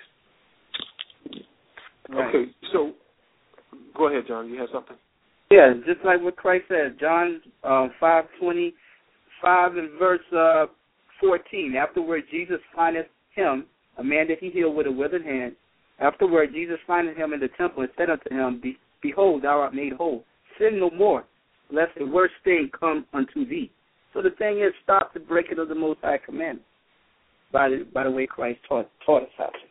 Right. Okay, so go ahead, John. You have something? Yeah, just like what Christ said, John 5:25 and verse 14. Afterward, Jesus findeth him, a man that he healed with a withered hand. Afterward, Jesus findeth him in the temple and said unto him, Behold, thou art made whole. Sin no more, lest a worse thing come unto thee. So the thing is, stop the breaking of the Most High commandments by the way Christ taught us how to.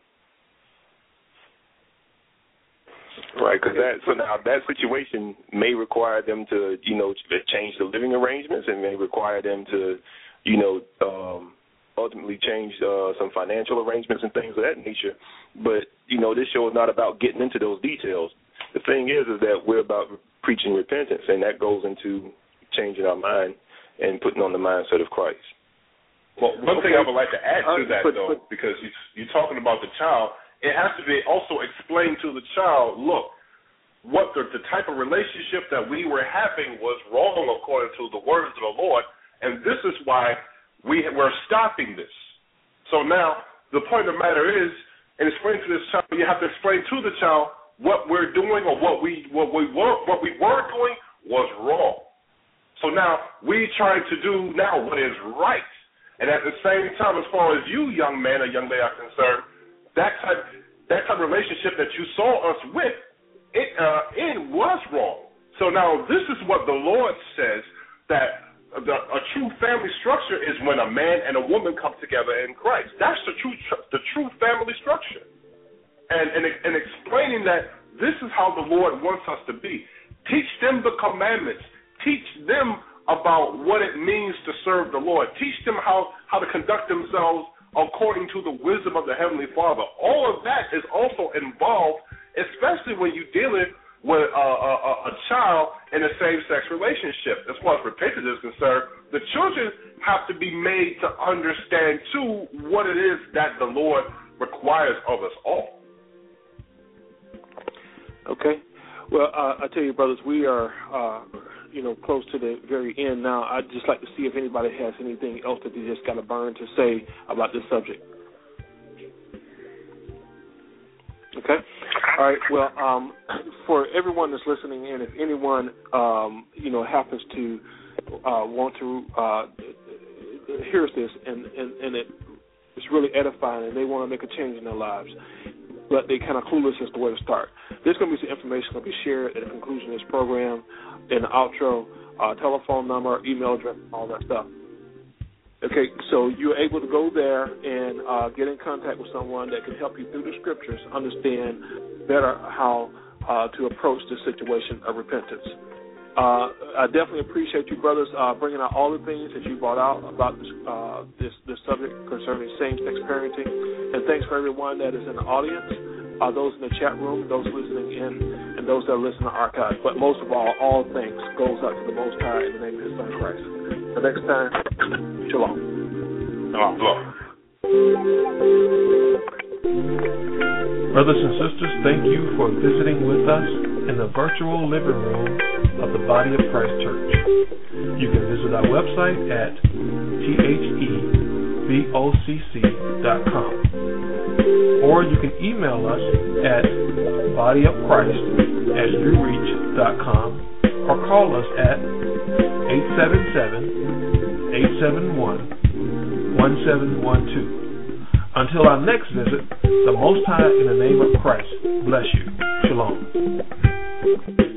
Right, because now that situation may require them to, change the living arrangements, and may require them to, ultimately change some financial arrangements and things of that nature. But, this show is not about getting into those details. The thing is that we're about preaching repentance, and that goes into changing our mind and putting on the mindset of Christ. Well, one thing I would like to add to that, though, because you're talking about the child, it has to be also explained to the child, look, what the type of relationship that we were having was wrong according to the words of the Lord, and this is why we're stopping this. So now the point of the matter is, in explaining to this child, you have to explain to the child what we're doing or what we were doing was wrong. So now we trying to do now what is right, and at the same time, as far as you, young man or young lady, are concerned, that type of relationship that you saw us with, it was wrong. So now this is what the Lord says, that a true family structure is when a man and a woman come together in Christ. That's the true family structure. And explaining that this is how the Lord wants us to be. Teach them the commandments. Teach them about what it means to serve the Lord. Teach them how to conduct themselves according to the wisdom of the Heavenly Father. All of that is also involved, especially when you're dealing with a child in a same-sex relationship. As far as repentance is concerned, the children have to be made to understand, too, what it is that the Lord requires of us all. Okay. Well, I tell you, brothers, we are, close to the very end now. I'd just like to see if anybody has anything else that they just got a burn to say about this subject. Okay. All right. Well, for everyone that's listening in, if anyone, happens to want to hear this and it's really edifying and they want to make a change in their lives, but they kind of clueless as to where to start, there's going to be some information going to be shared at the conclusion of this program, in the outro, telephone number, email address, all that stuff. Okay, so you're able to go there and get in contact with someone that can help you through the scriptures, understand better how to approach this situation of repentance. I definitely appreciate you, brothers, bringing out all the things that you brought out about this subject concerning same-sex parenting. And thanks for everyone that is in the audience, those in the chat room, those listening in, and those that are listening to archives. But most of all thanks goes out to the Most High in the name of His Son Christ. Until next time, shalom. Shalom. Brothers and sisters, thank you for visiting with us in the virtual living room of the Body of Christ Church. You can visit our website at thebocc.com, or you can email us at bodyofchrist@newreach.com, or call us at 877-871-1712. Until our next visit, the Most High in the name of Christ bless you. Shalom.